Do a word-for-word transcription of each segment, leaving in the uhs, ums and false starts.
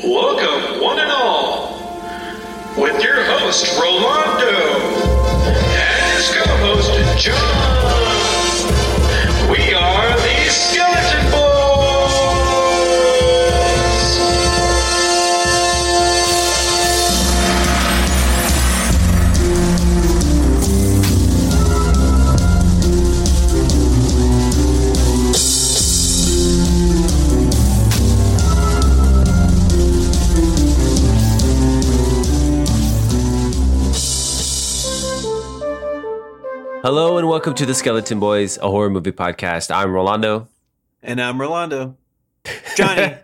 Welcome, one and all, with your host, Rolando, and his co-host, John. We are the Skeleton Boys. Hello and welcome to the Skeleton Boys, a horror movie podcast. I'm Rolando. And I'm Rolando. Johnny.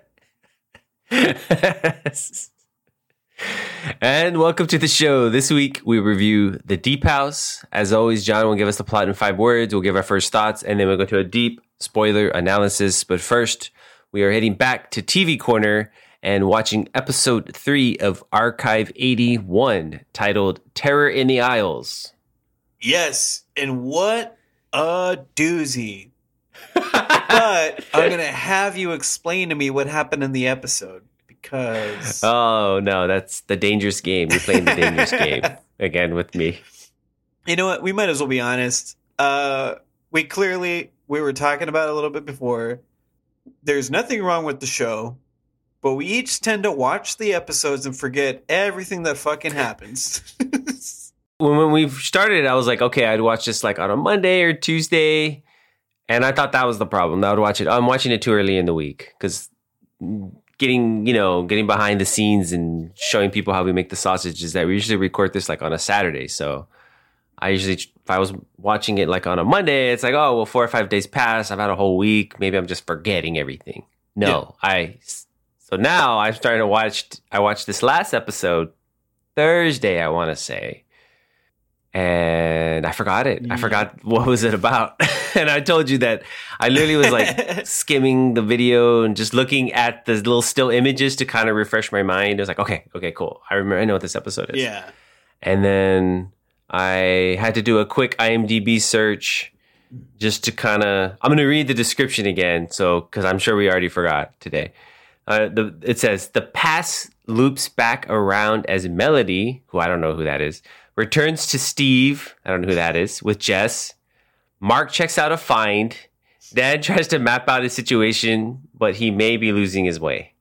And welcome to the show. This week we review The Deep House. As always, John will give us the plot in five words. We'll give our first thoughts, and then we'll go to a deep spoiler analysis. But first, we are heading back to T V Corner and watching episode three of Archive eighty-one, titled Terror in the Isles. Yes, and what a doozy. But I'm going to have you explain to me what happened in the episode, because... Oh, no, that's the dangerous game. You're playing the dangerous game again with me. You know what? We might as well be honest. Uh, we clearly, we were talking about it a little bit before. There's nothing wrong with the show, but we each tend to watch the episodes and forget everything that fucking happens. When, when we started, I was like, okay, I'd watch this like on a Monday or Tuesday. And I thought that was the problem. I would watch it. I'm watching it too early in the week because getting, you know, getting behind the scenes and showing people how we make the sausage is that we usually record this like on a Saturday. So I usually, if I was watching it like on a Monday, it's like, oh, well, four or five days pass. I've had a whole week. Maybe I'm just forgetting everything. No, yeah. I, so now I'm starting to watch, I watched this last episode Thursday, I want to say. And I forgot it. Yeah. I forgot what was it about. And I told you that I literally was like skimming the video and just looking at the little still images to kind of refresh my mind. It was like, okay, okay, cool. I remember, I know what this episode is. Yeah. And then I had to do a quick I M D B search just to kind of, I'm going to read the description again. So, cause I'm sure we already forgot today. Uh, the, it says the past loops back around as Melody, who I don't know who that is, returns to Steve, I don't know who that is, with Jess. Mark checks out a find. Dad tries to map out his situation, but he may be losing his way.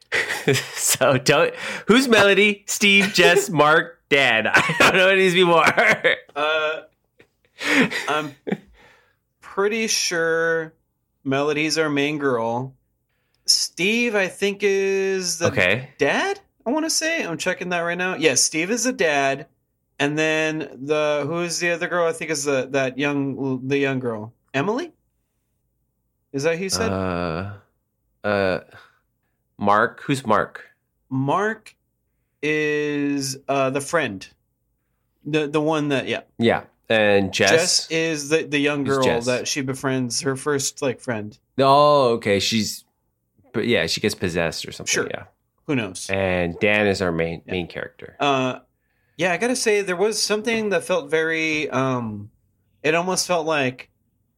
So, don't, who's Melody? Steve, Jess, Mark, Dad. I don't know what these people are. uh, I'm pretty sure Melody's our main girl. Steve, I think, is the okay. dad, I want to say. I'm checking that right now. Yes, yeah, Steve is the dad. And then the who's the other girl? I think is the that young the young girl, Emily. Is that who you said? Uh, uh, Mark. Who's Mark? Mark is uh, the friend, the the one that yeah yeah. And Jess, Jess is the the young girl that she befriends, her first like friend. Oh, okay. She's, but yeah, she gets possessed or something. Sure. Yeah. Who knows? And Dan is our main yeah. main character. Uh. Yeah, I gotta say, there was something that felt very, um, it almost felt like,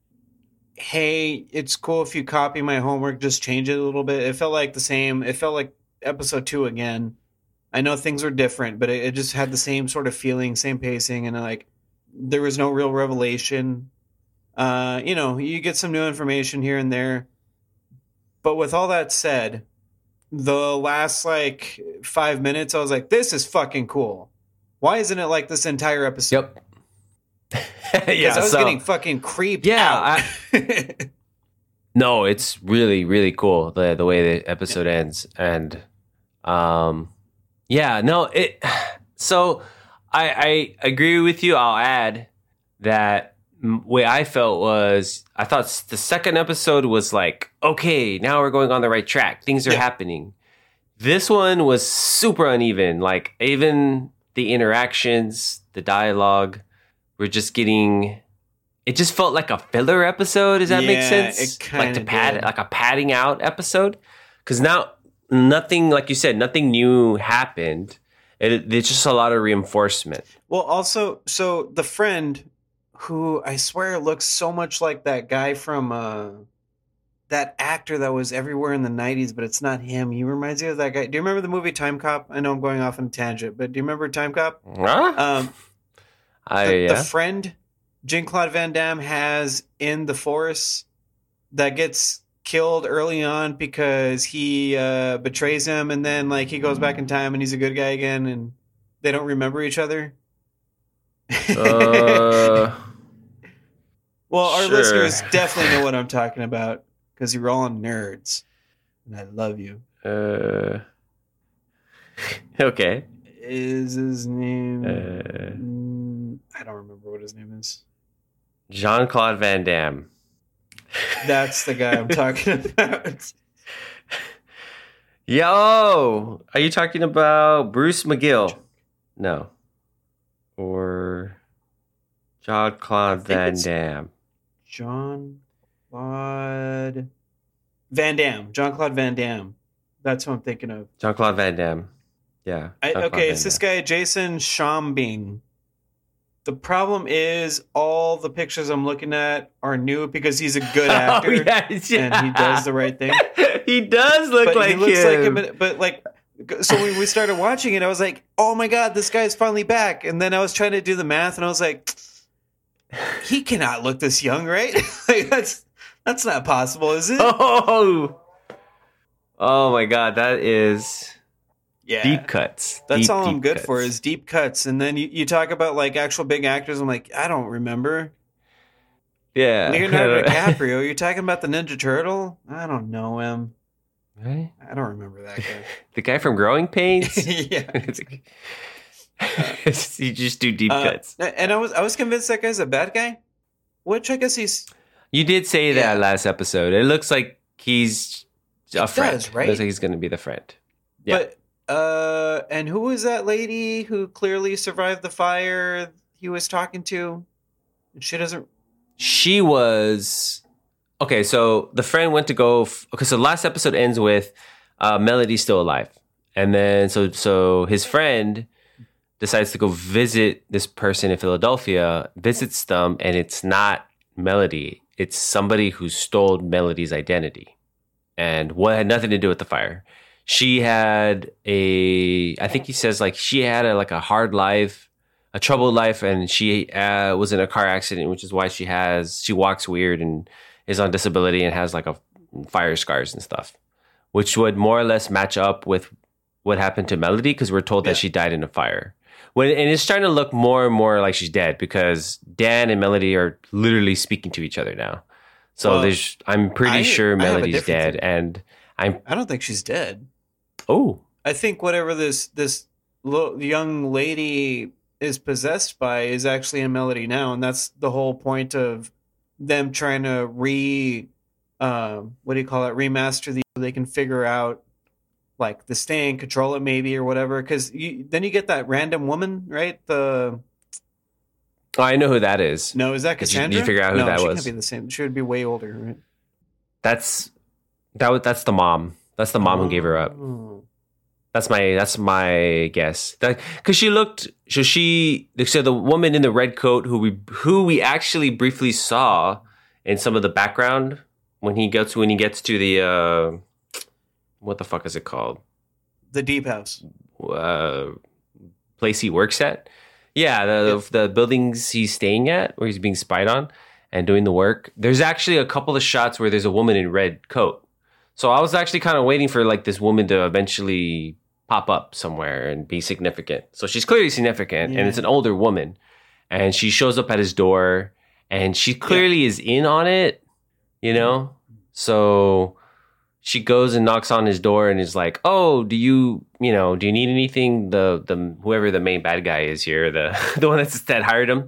hey, it's cool if you copy my homework, just change it a little bit. It felt like the same, it felt like episode two again. I know things were different, but it, it just had the same sort of feeling, same pacing, and like, there was no real revelation. Uh, you know, you get some new information here and there. But with all that said, the last, like, five minutes, I was like, this is fucking cool. Why isn't it like this entire episode? Yep. Yeah, I was so, getting fucking creeped yeah, out. I, no, it's really, really cool the the way the episode yeah. ends, and um, yeah, no, it. So I I agree with you. I'll add that way I felt was I thought the second episode was like, okay, now we're going on the right track. Things are yeah. happening. This one was super uneven. Like even the interactions, the dialogue, we're just getting. It just felt like a filler episode. Does that yeah, make sense? It kind like to of pad, did. like a padding out episode. Because now nothing, like you said, nothing new happened. It, it's just a lot of reinforcement. Well, also, so the friend who I swear looks so much like that guy from uh, that actor that was everywhere in the nineties, but it's not him. He reminds me of that guy. Do you remember the movie Time Cop? I know I'm going off on a tangent, but do you remember Time Cop? Huh? Um, I, the, yeah. the friend Jean-Claude Van Damme has in the force that gets killed early on because he uh, betrays him, and then like he goes back in time and he's a good guy again, and they don't remember each other. uh, well, our sure. listeners definitely know what I'm talking about because you're all nerds, and I love you. Uh, okay. Is his name? Uh, Mm, I don't remember what his name is. Jean-Claude Van Damme. That's the guy I'm talking about. Yo, are you talking about Bruce McGill? No. Or Jean-Claude Van it's- Damme. John Claude Van Damme. John Claude Van Damme. That's what I'm thinking of. Jean-Claude Van Damme. Yeah. I, Jean-Claude okay, Van it's this Damme. guy, Jason Schambing. The problem is all the pictures I'm looking at are new because he's a good actor Oh, yes, yeah. and he does the right thing. He does look But like he looks him. like him. But like, so when we started watching it, I was like, "Oh my god, this guy's finally back!" And then I was trying to do the math, and I was like, "He cannot look this young, right? Like, that's that's not possible, is it?" Oh, oh my God, that is Yeah, deep cuts. That's Deep, all I'm deep good cuts. for is deep cuts. And then you, you talk about like actual big actors. I'm like, I don't remember. Yeah. Leonardo DiCaprio. You're talking about the Ninja Turtle? I don't know him. Right? I don't remember that The guy from Growing Pains? guy. yeah. You just do deep Uh, cuts. and I was I was convinced that guy's a bad guy, which I guess he's You did say that yeah. last episode. It looks like he's a It friend. does, right? It looks like he's going to be the friend. Yeah. But uh, and who was that lady who clearly survived the fire he was talking to? She doesn't. She was okay. So the friend went to go. F- okay, so the last episode ends with uh, Melody's still alive, and then so so his friend decides to go visit this person in Philadelphia. Visits them, and it's not Melody. It's somebody who stole Melody's identity, and what had nothing to do with the fire. She had a. I think he says like she had a, like a hard life. A troubled life, and she uh, was in a car accident, which is why she has she walks weird and is on disability and has like a fire scars and stuff, which would more or less match up with what happened to Melody because we're told Yeah. that she died in a fire. When and it's starting to look more and more like she's dead because Dan and Melody are literally speaking to each other now. So Well, there's I'm pretty I- sure I have a Melody's different dead, theory. and I'm I don't think she's dead. oh I think whatever this this lo- young lady is possessed by is actually in Melody now, and that's the whole point of them trying to re um what do you call it remaster the they can figure out like the stain, control it maybe or whatever, because then you get that random woman, right? The oh, I know who that is. no, is that Did you- did Cassandra? you figure out who no, that she was? can't be the same. She would be way older, right? That's that was that's the mom. That's the mom who gave her up. Oh. That's my that's my guess. That because she looked so she so the woman in the red coat who we who we actually briefly saw in some of the background when he gets when he gets to the uh, what the fuck is it called The Deep House. uh, place he works at. Yeah, the the buildings he's staying at where he's being spied on and doing the work. There's actually a couple of shots where there's a woman in red coat. So I was actually kind of waiting for like this woman to eventually pop up somewhere and be significant. So she's clearly significant, Yeah. and it's an older woman, and she shows up at his door, and she clearly is in on it, you know. So she goes and knocks on his door and is like, "Oh, do you, you know, do you need anything?" The the whoever the main bad guy is here, the the one that's that hired him,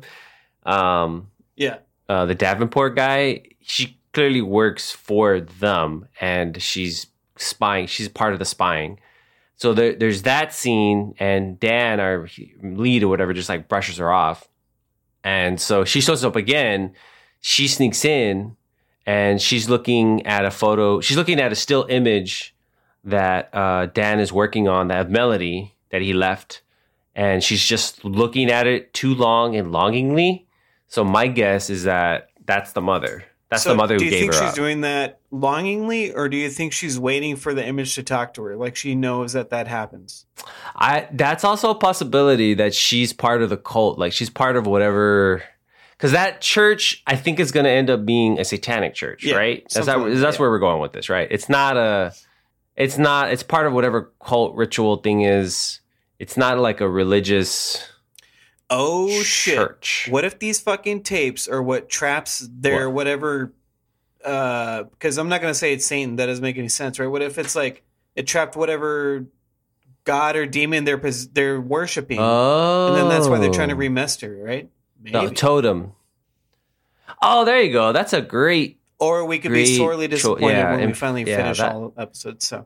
um, Yeah. uh, the Davenport guy. She clearly works for them, and she's spying. She's part of the spying. So there, there's that scene, and Dan, our lead or whatever, just like brushes her off. And so she shows up again. She sneaks in, and she's looking at a photo. She's looking at a still image that uh, Dan is working on, that of Melody that he left. And she's just looking at it too long and longingly. So my guess is that that's the mother. That's So the mother do who you gave think her she's up. doing that longingly, or do you think she's waiting for the image to talk to her? Like she knows that that happens. I that's also a possibility that she's part of the cult. Like she's part of whatever. Because that church, I think, is going to end up being a satanic church, Yeah, right? That's something how, like that, that's yeah. where we're going with this, right? It's not a. It's not. It's part of whatever cult ritual thing is. It's not like a religious. Oh shit! Church. What if these fucking tapes are what traps their What? whatever? Because I'm not gonna say it's Satan. That doesn't make any sense, right? What if it's like it trapped whatever god or demon they're pos- they're worshiping, Oh, and then that's why they're trying to remaster, right? Maybe. the totem. Oh, there you go. That's a great. Or we could Great be sorely cho- disappointed yeah, when we and- finally yeah, finish that- all episodes. So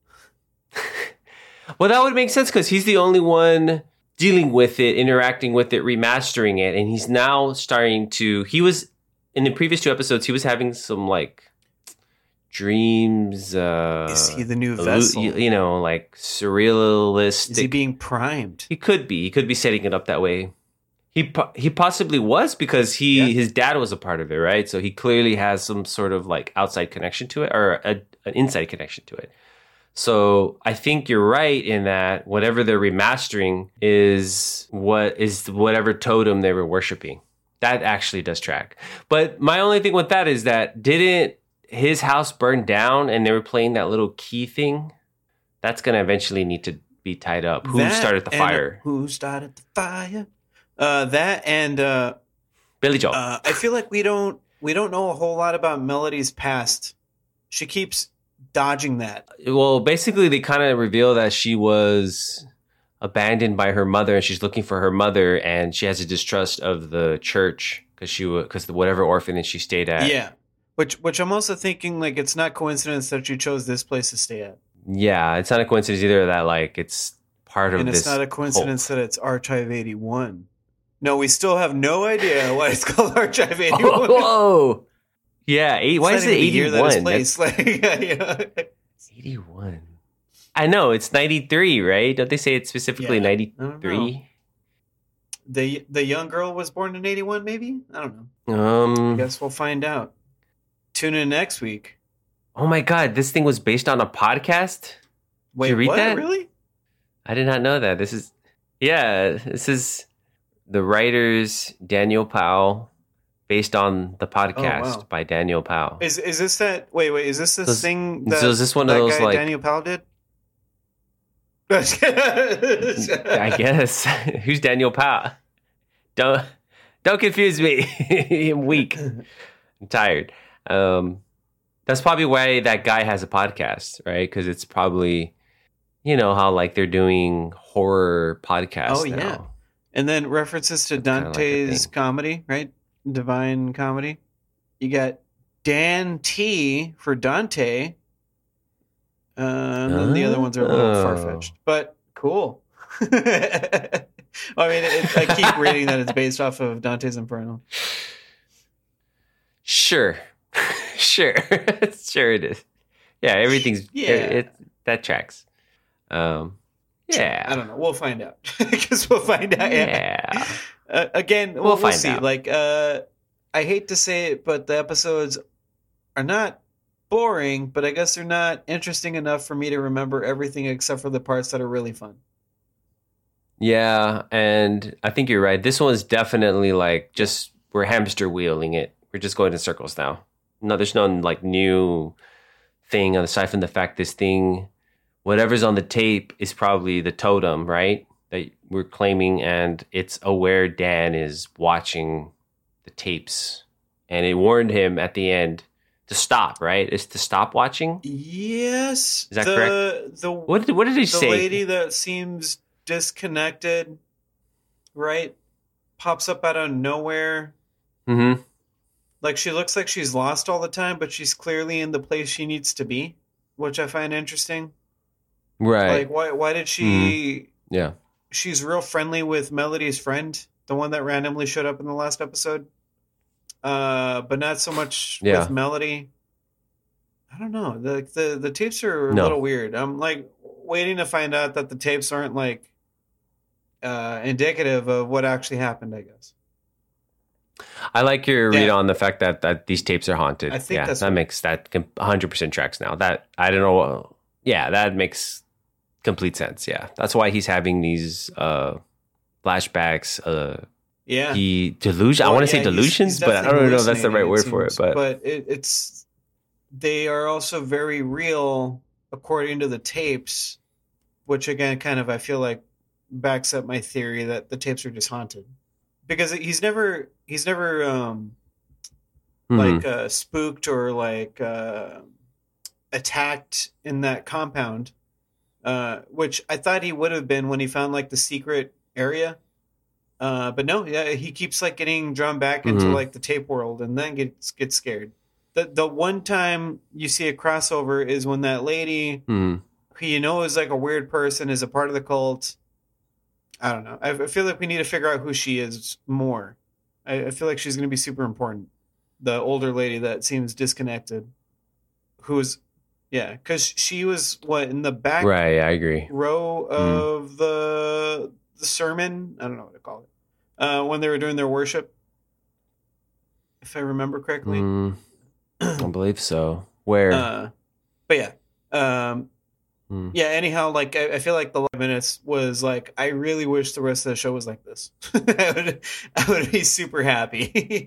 Well, that would make sense because he's the only one dealing with it, interacting with it, remastering it, and he's now starting to. He was in the previous two episodes. He was having some like dreams. Uh, is he the new illu- vessel? You, you know, like surrealistic. Is he being primed? He could be. He could be setting it up that way. He po- he possibly was because he Yeah. his dad was a part of it, right? So he clearly has some sort of like outside connection to it or a, an inside connection to it. So I think you're right in that whatever they're remastering is what is whatever totem they were worshiping. That actually does track. But my only thing with that is that didn't his house burn down and they were playing that little key thing? That's going to eventually need to be tied up. Who That started the and- fire? Who started the fire? Uh, that and uh, Billy Joel. uh, I feel like we don't we don't know a whole lot about Melody's past. She keeps dodging that. Well, basically, they kind of reveal that she was abandoned by her mother, and she's looking for her mother, and she has a distrust of the church because she because whatever orphanage she stayed at. Yeah, which which I'm also thinking like it's not coincidence that she chose this place to stay at, Yeah, it's not a coincidence either that like it's part of and this. it's not a coincidence cult. that it's Archive eighty-one. No, we still have no idea why it's called Archive eighty-one. Oh, whoa! Yeah, eight. Why is it eighty-one? Place? Like, you know. eighty-one. I know it's ninety-three, right? Don't they say it's specifically Yeah, ninety-three? The the young girl was born in eighty-one, maybe? I don't know. Um. I guess we'll find out. Tune in next week. Oh my God! This thing was based on a podcast. Wait, you read what? that? Really? I did not know that. This is, yeah, this is the writers Daniel Powell, based on the podcast Oh, wow. by Daniel Powell. Is is this that? Wait, wait. Is this the So is- thing that, so is this one of that those, guy like- Daniel Powell did? I guess. Who's Daniel Powell? Don't don't confuse me. I'm weak. I'm tired. Um, that's probably why that guy has a podcast, right? Because it's probably, you know, how like they're doing horror podcasts. Oh, yeah. now. And then references to kinda like a Dante's thing. comedy, right? Divine Comedy. You got Dan T for Dante. Uh, and then the other ones are a little Oh. far fetched, but cool. I mean, it, I keep reading that it's based off of Dante's Inferno. Sure. Sure. Sure it is. Yeah, everything's Yeah. It, it, that tracks. Um yeah. I don't know. We'll find out because we'll find out. Yeah. Yeah. Uh, again, we'll, We'll we'll find see. out. Like, uh, I hate to say it, but the episodes are not boring, but I guess they're not interesting enough for me to remember everything except for the parts that are really fun. Yeah, and I think you're right. This one's definitely like just we're hamster wheeling it. We're just going in circles now. No, there's no like new thing aside from the fact this thing, whatever's on the tape is probably the totem, right? That we're claiming, and it's aware Dan is watching the tapes, and it warned him at the end to stop. Right? It's to stop watching. Yes. Is that the, correct? The, What did, what did he the say? lady that seems disconnected, right? Pops up out of nowhere. Mm-hmm. Like she looks like she's lost all the time, but she's clearly in the place she needs to be, which I find interesting. Right. Like, why? Why did she? yeah. She's real friendly with Melody's friend, the one that randomly showed up in the last episode, uh, but not so much Yeah. with Melody. I don't know. The the the tapes are a No. little weird. I'm like waiting to find out that the tapes aren't like uh, indicative of what actually happened. I guess. I like your read Yeah. on the fact that, that these tapes are haunted. I think yeah, that's that what- makes that com- one hundred percent tracks now. That I don't know. Yeah, that makes complete sense. Yeah, that's why he's having these uh, flashbacks. Uh, Yeah. he delusion. I Well, want to yeah, say he's- delusions, he's but I definitely don't know if that's the right hallucinating, word it for it. seems. But, but it, it's they are also very real according to the tapes, which again, kind of I feel like backs up my theory that the tapes are just haunted because he's never he's never um, mhm. like uh, spooked or like uh, attacked in that compound, uh, which I thought he would have been when he found like the secret area. Uh, but no, yeah, he keeps like getting drawn back into Mhm. like the tape world, and then gets gets scared. The the one time you see a crossover is when that lady, Mhm. who you know is like a weird person, is a part of the cult. I don't know. I, I feel like we need to figure out who she is more. I, I feel like she's going to be super important. The older lady that seems disconnected, who's yeah, because she was what in the back right, yeah, I agree. row of the the sermon. I don't know what to call it. Uh, when they were doing their worship, if I remember correctly. Mm, I believe so. Where? Uh, but yeah, um, Hmm. yeah. Anyhow, like I, I feel like the live minutes was like I really wish the rest of the show was like this. I would, I would be super happy.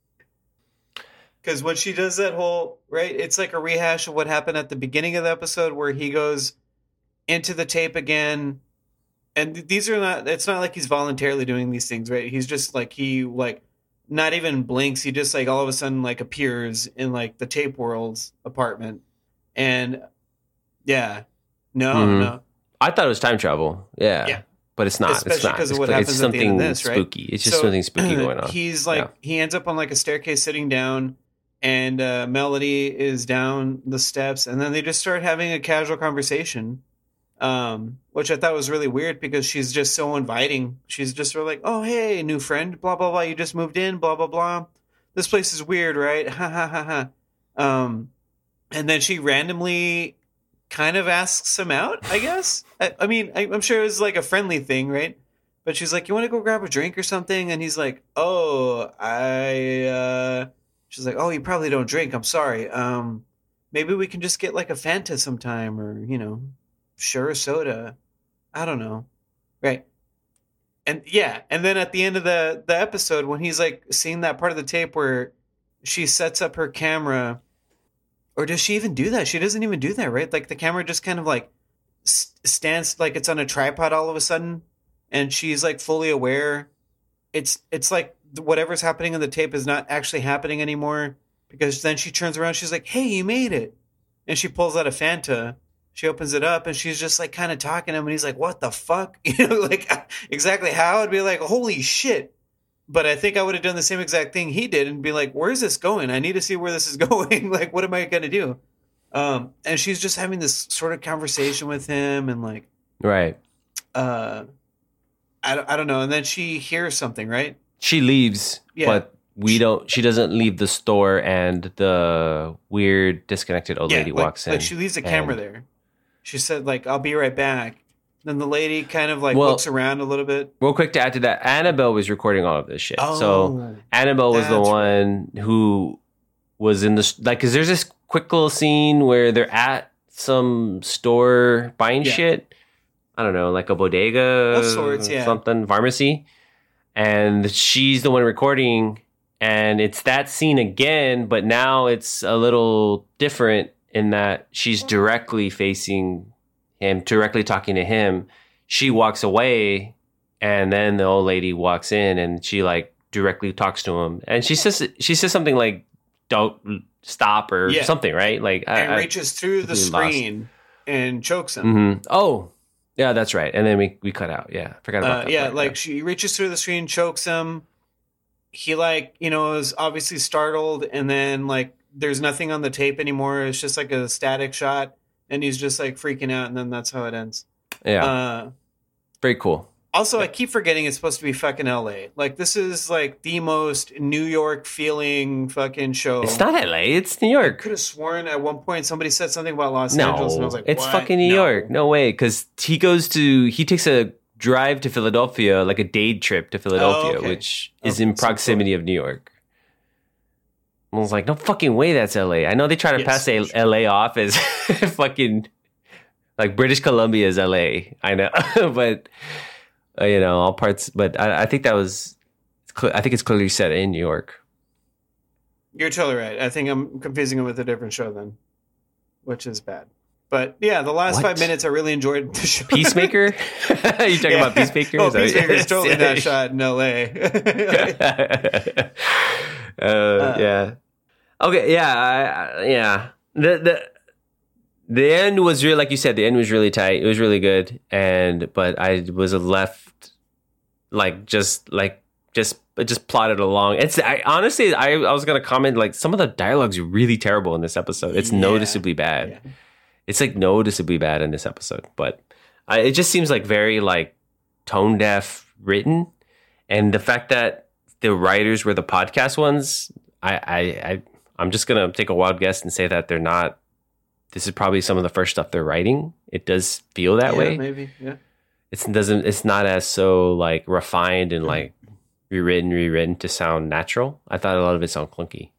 Because when she does that whole right, it's like a rehash of what happened at the beginning of the episode, where he goes into the tape again, and th- these are not. It's not like he's voluntarily doing these things, right? He's just like he like not even blinks. He just like all of a sudden like appears in like the tape world's apartment, and yeah, no, Mhm. no, I thought it was time travel. Yeah. Yeah. But it's not. Especially it's not. 'cause of It's, what like- it's happens at the end something of this, right? spooky. It's just So, something spooky going on. He's like Yeah. he ends up on like a staircase sitting down, and uh, Melody is down the steps, and then they just start having a casual conversation, um, which I thought was really weird because she's just so inviting. She's just sort of like, "Oh, hey, new friend, blah blah blah. You just moved in, blah blah blah. This place is weird, right? Ha ha ha ha." Um, and then she randomly kind of asks him out. I guess. I, I mean, I, I'm sure it was like a friendly thing, right? But she's like, "You want to go grab a drink or something?" And he's like, "Oh, I." Uh... She's like, "Oh, you probably don't drink. I'm sorry. Um, maybe we can just get like a Fanta sometime, or you know, sure a soda. I don't know, right?" And yeah, and then at the end of the the episode, when he's like seeing that part of the tape where she sets up her camera, or does she even do that? She doesn't even do that, right? Like the camera just kind of like s- stands like it's on a tripod all of a sudden, and she's like fully aware. It's it's like whatever's happening in the tape is not actually happening anymore, because then she turns around, she's like, "Hey, you made it," and she pulls out a Fanta. She opens it up and she's just like kind of talking to him, and he's like, "What the fuck?" You know, like exactly how I'd be like, "Holy shit!" But I think I would have done the same exact thing he did and be like, "Where's this going? I need to see where this is going. Like, what am I going to do?" Um, and she's just having this sort of conversation with him, and like, Right. uh, I don't, I don't know. And then she hears something, right? She leaves, Yeah. but we don't. She doesn't leave the store, and the weird disconnected old lady like, walks in. Like she leaves the camera and- there. She said, "Like I'll be right back." Then the lady kind of like Well- looks around a little bit. Real quick to add to that, Annabelle was recording all of this shit. Oh, So Annabelle was the that's one who was in the like, because there's this quick little scene where they're at some store buying Yeah. shit. I don't know, like a bodega, Of sorts, yeah. something pharmacy, and she's the one recording, and it's that scene again, but now it's a little different in that she's directly facing him, directly talking to him. She walks away, and then the old lady walks in, and she like directly talks to him, and she says she says something like, "Don't stop" or Yeah. something, right? Like, and I, reaches through the completely lost. screen and chokes him. Mhm. Oh, yeah, that's right. And then we we cut out. Yeah, forgot about Uh, that. yeah, part, like she reaches through the screen, chokes him. He like you know is obviously startled, and then like there's nothing on the tape anymore. It's just like a static shot, and he's just like freaking out, and then that's how it ends. yeah, Uh, very cool. Also, I keep forgetting it's supposed to be fucking L A. Like, this is like the most New York feeling fucking show. It's not L A. It's New I York. could have sworn at one point somebody said something about Los Angeles, and I No, was like, it's what? fucking New No. York. No way, because he goes to he takes a drive to Philadelphia, like a day trip to Philadelphia, Oh, okay. which is Okay, in so proximity of New York. I was like, no fucking way that's L A. I know they try to Yes, pass for sure. L A off as fucking like British Columbia is L A. I know, but uh, you know, all parts. But I, I think that was, I think it's clearly set in New York. You're totally right. I think I'm confusing it with a different show then, which is bad. But yeah, the last What? five minutes I really enjoed the show. Peacemaker? you talking Yeah. about Peacemaker? Oh, Is that what- Peacemaker's totally not shot in L A. uh, yeah. Okay. Yeah. I, I, yeah. The the the end was really, like you said, the end was really tight. It was really good, and but I was left like just like just it just plotted along. It's I honestly I I was gonna comment like some of the dialogue's really terrible in this episode. It's Yeah. noticeably bad. Yeah. It's like noticeably bad in this episode, but I, it just seems like very like tone deaf written, and the fact that the writers were the podcast ones, I, I, I I'm just gonna take a wild guess and say that they're not. This is probably some of the first stuff they're writing. It does feel that Yeah, way. maybe. Yeah. It doesn't. It's not as so like refined and like rewritten, rewritten to sound natural. I thought a lot of it sounded clunky.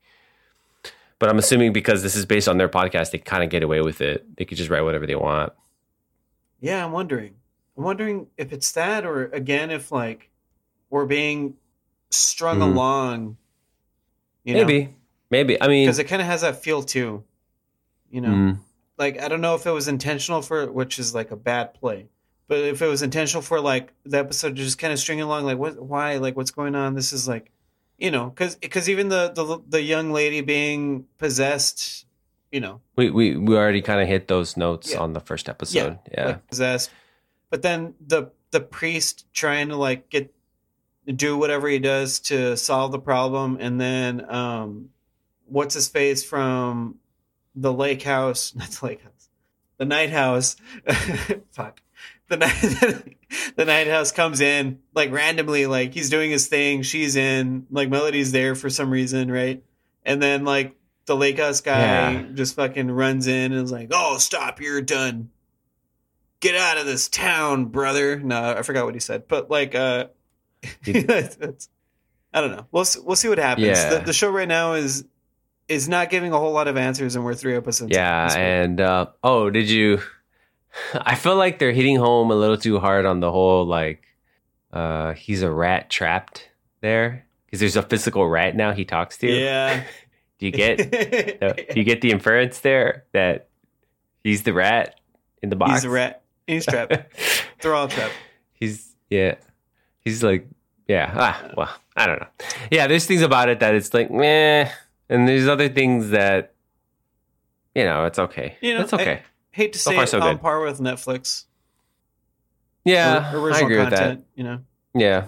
But I'm assuming because this is based on their podcast, they kind of get away with it. They could just write whatever they want. Yeah, I'm wondering. I'm wondering if it's that, or again, if like we're being strung Mhm. along. You know? Maybe, maybe. I mean, Because it kind of has that feel too. You know, mm, like I don't know if it was intentional for, which is like a bad play, but if it was intentional for like the episode to just kind of string along, like what, why, like what's going on? This is like, you know, because because even the, the the young lady being possessed, you know, we we we already kind of hit those notes Yeah. on the first episode. Yeah, like possessed, but then the the priest trying to like get do whatever he does to solve the problem, and then um, what's his face from the lake house, not the lake house, the night house, fuck, the night the night house comes in like randomly, like he's doing his thing, she's in, like Melody's there for some reason, right? And then like the lake house guy Yeah. just fucking runs in and is like, "Oh, stop! You're done. Get out of this town, brother." No, I forgot what he said, but like, uh, that's, that's- I don't know. We'll s- we'll see what happens. Yeah. The, the show right now is is not giving a whole lot of answers, and we're three episodes. in. yeah. It's weird. And uh, oh, did you? I feel like they're hitting home a little too hard on the whole like uh, he's a rat trapped there because there's a physical rat now he talks to. yeah, Do you get? the, do you get the inference there that he's the rat in the box? he's a rat. He's trapped. They're all trapped. He's yeah. He's like yeah. Ah, well, I don't know. Yeah, there's things about it that it's like meh, and there's other things that you know it's okay. You know, it's okay. Hate to So say far, it, so on good. par with Netflix. yeah, Or- I original agree with that. content. You know. Yeah.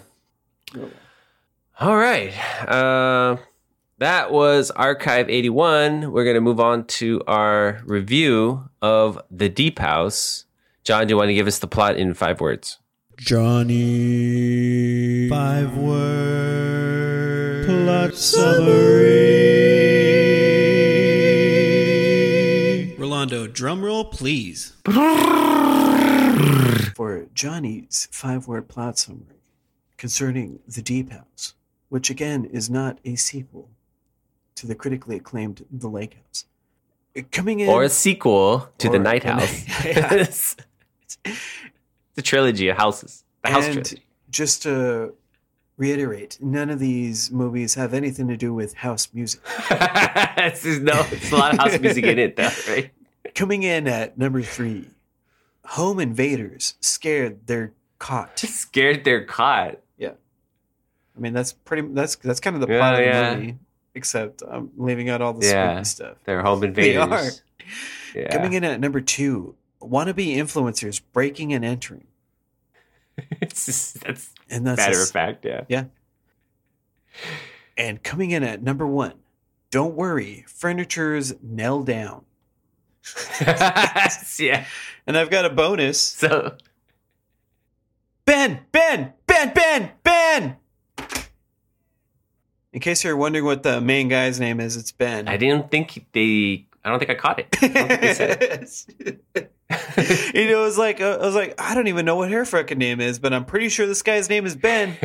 All right. Uh, that was Archive eighty-one. We're going to move on to our review of The Deep House. John, do you want to give us the plot in five words? Johnny. Five word plot summary. Rolando, drum roll, please. For Johnny's five-word plot summary concerning The Deep House, which again is not a sequel to the critically acclaimed The Lake House. Coming in, Or a sequel to The Or- Night House. Yeah. It's a trilogy of houses. The House and Trilogy. just to reiterate, none of these movies have anything to do with house music. it's, just- no, it's a lot of house music in it, though, right? Coming in at number three, home invaders scared their cot. Scared they're caught. I mean, that's pretty. That's that's kind of the Yeah, plot of the yeah. movie, except I'm leaving out all the Yeah. spooky stuff. They're home They invaders. are. Yeah. Coming in at number two, wannabe influencers breaking and entering, it's just, that's and that's matter a- of fact, yeah. And coming in at number one, don't worry, furniture's nailed down. yeah. And I've got a bonus. So Ben, Ben, Ben, Ben, Ben. In case you're wondering what the main guy's name is, it's Ben. I didn't think they. I don't think I caught it. I don't think they said it. You know, it was like uh, I was like, I don't even know what her fucking name is, but I'm pretty sure this guy's name is Ben.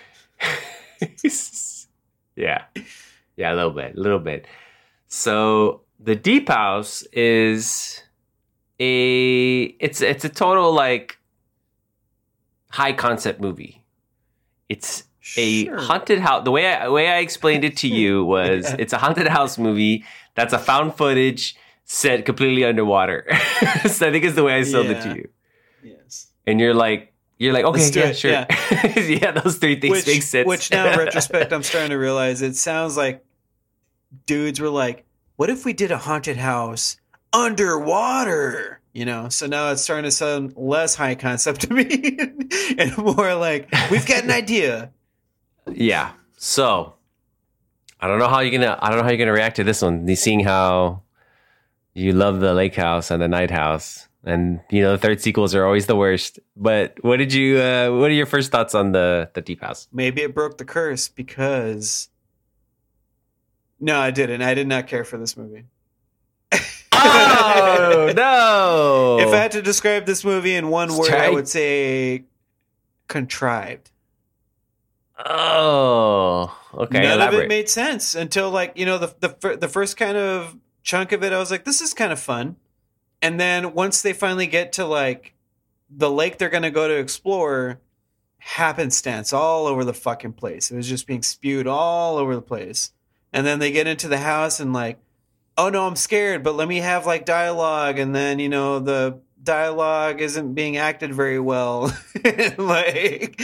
Yeah, yeah, a little bit, a little bit. So the Deep House is a it's it's a total like high concept movie. It's a Sure. haunted house. The way I the way I explained it to you was Yeah. it's a haunted house movie that's a found footage set completely underwater. So I think it's the way I sold it Yeah. to you. Yes. And you're like you're like okay, Let's do yeah, it, sure. yeah. Yeah, those three things Which, make sense. which now in retrospect, I'm starting to realize it sounds like dudes were like, what if we did a haunted house underwater? You know, so now it's starting to sound less high concept to me and more like, we've got an idea. Yeah. So I don't know how you're gonna I don't know how you're gonna react to this one. Seeing how you love the lake house and the night house. And you know, the third sequels are always the worst. But what did you uh what are your first thoughts on the the Deep House? Maybe it broke the curse because. No, I didn't. I did not care for this movie. Oh no. If I had to describe this movie in one word, I Strike. would say contrived. Oh, okay. None elaborate. of it made sense until, like, you know, the the fir- the first kind of chunk of it. I was like, this is kind of fun, and then once they finally get to like the lake they're gonna go to explore, happenstance all over the fucking place. It was just being spewed all over the place, and then they get into the house and like, oh no, I'm scared, but let me have like dialogue, and then you know the dialogue isn't being acted very well. Like,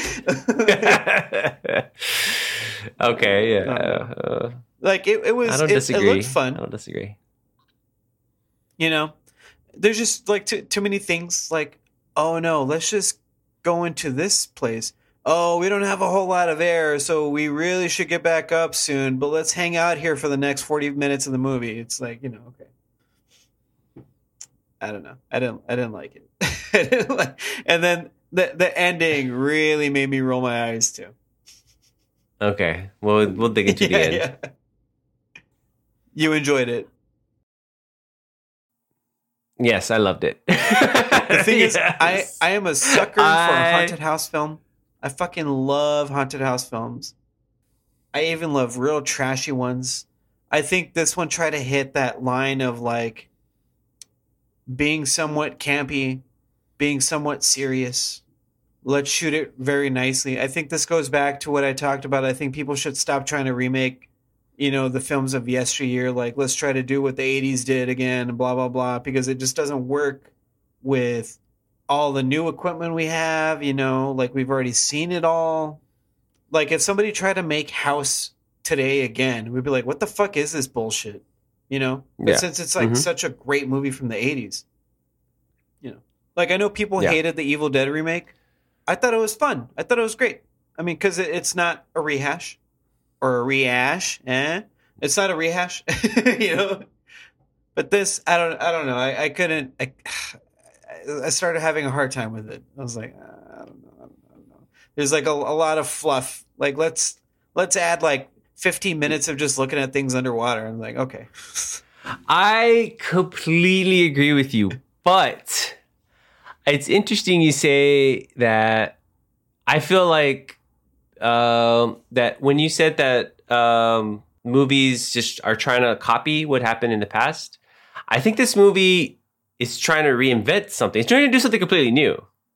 Okay, yeah. Uh, like it, it was. I don't it, disagree. It looked fun. I don't disagree. You know, there's just like too, too many things. Like, oh no, let's just go into this place. Oh, we don't have a whole lot of air, so we really should get back up soon. But let's hang out here for the next forty minutes of the movie. It's like, you know, okay. I don't know. I didn't. I didn't like it. I didn't like, and then the the ending really made me roll my eyes too. Okay. Well, we'll dig into the Yeah, end. yeah. You enjoyed it. Yes, I loved it. The thing is, Yes. I, I am a sucker for I- a haunted house film. I fucking love haunted house films. I even love real trashy ones. I think this one tried to hit that line of like being somewhat campy, being somewhat serious. Let's shoot it very nicely. I think this goes back to what I talked about. I think people should stop trying to remake, you know, the films of yesteryear. Like, let's try to do what the eighties did again and blah, blah, blah, because it just doesn't work with all the new equipment we have, you know, like we've already seen it all. Like if somebody tried to make House today again, we'd be like, what the fuck is this bullshit? You know? But Yeah. since it's like Mhm. such a great movie from the eighties, you know, like I know people Yeah. hated the Evil Dead remake. I thought it was fun. I thought it was great. I mean, cause it, it's not a rehash or a rehash, eh? It's not a rehash, you know? But this, I don't, I don't know. I, I couldn't, I, I started having a hard time with it. I was like, uh, I don't know, I don't know. I don't know. There's like a, a lot of fluff. Like let's let's add like fifteen minutes of just looking at things underwater. I'm like, okay. I completely agree with you, but it's interesting you say that. I feel like um, that when you said that um, movies just are trying to copy what happened in the past, I think this movie is trying to reinvent something. It's trying to do something completely new.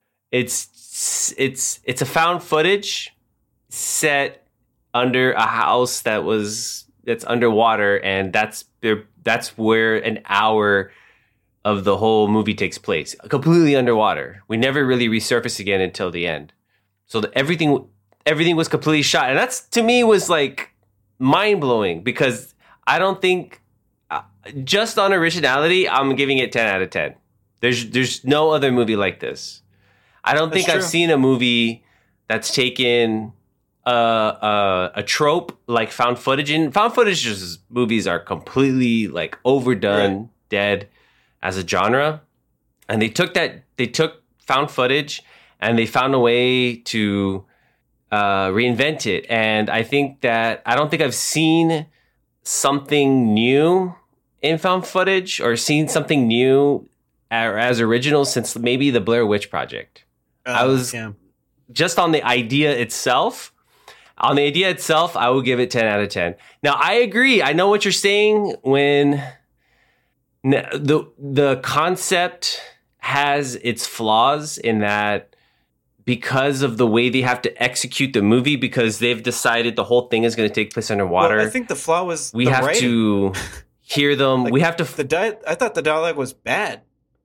It's it's it's a found footage set under a house that was that's underwater, and that's there. That's where an hour of the whole movie takes place, completely underwater. We never really resurface again until the end. So the, everything everything was completely shot, and that's to me was like mind blowing because I don't think. Just on originality, I'm giving it ten out of ten. There's there's no other movie like this. I don't That's think I've true. seen a movie that's taken a, a, a trope like found footage. And found footage just, movies are completely like overdone, Right. dead as a genre. And they took that they took found footage and they found a way to uh, reinvent it. And I think that I don't think I've seen something new in found footage or seen something new as original since maybe the Blair Witch Project. Uh, I was yeah. just on the idea itself. On the idea itself, I will give it ten out of ten. Now, I agree. I know what you're saying when the the concept has its flaws in that because of the way they have to execute the movie, because they've decided the whole thing is going to take place underwater. Well, I think the flaw was we the have writing. to hear them. Like, we have to. The di- I thought the dialogue was bad.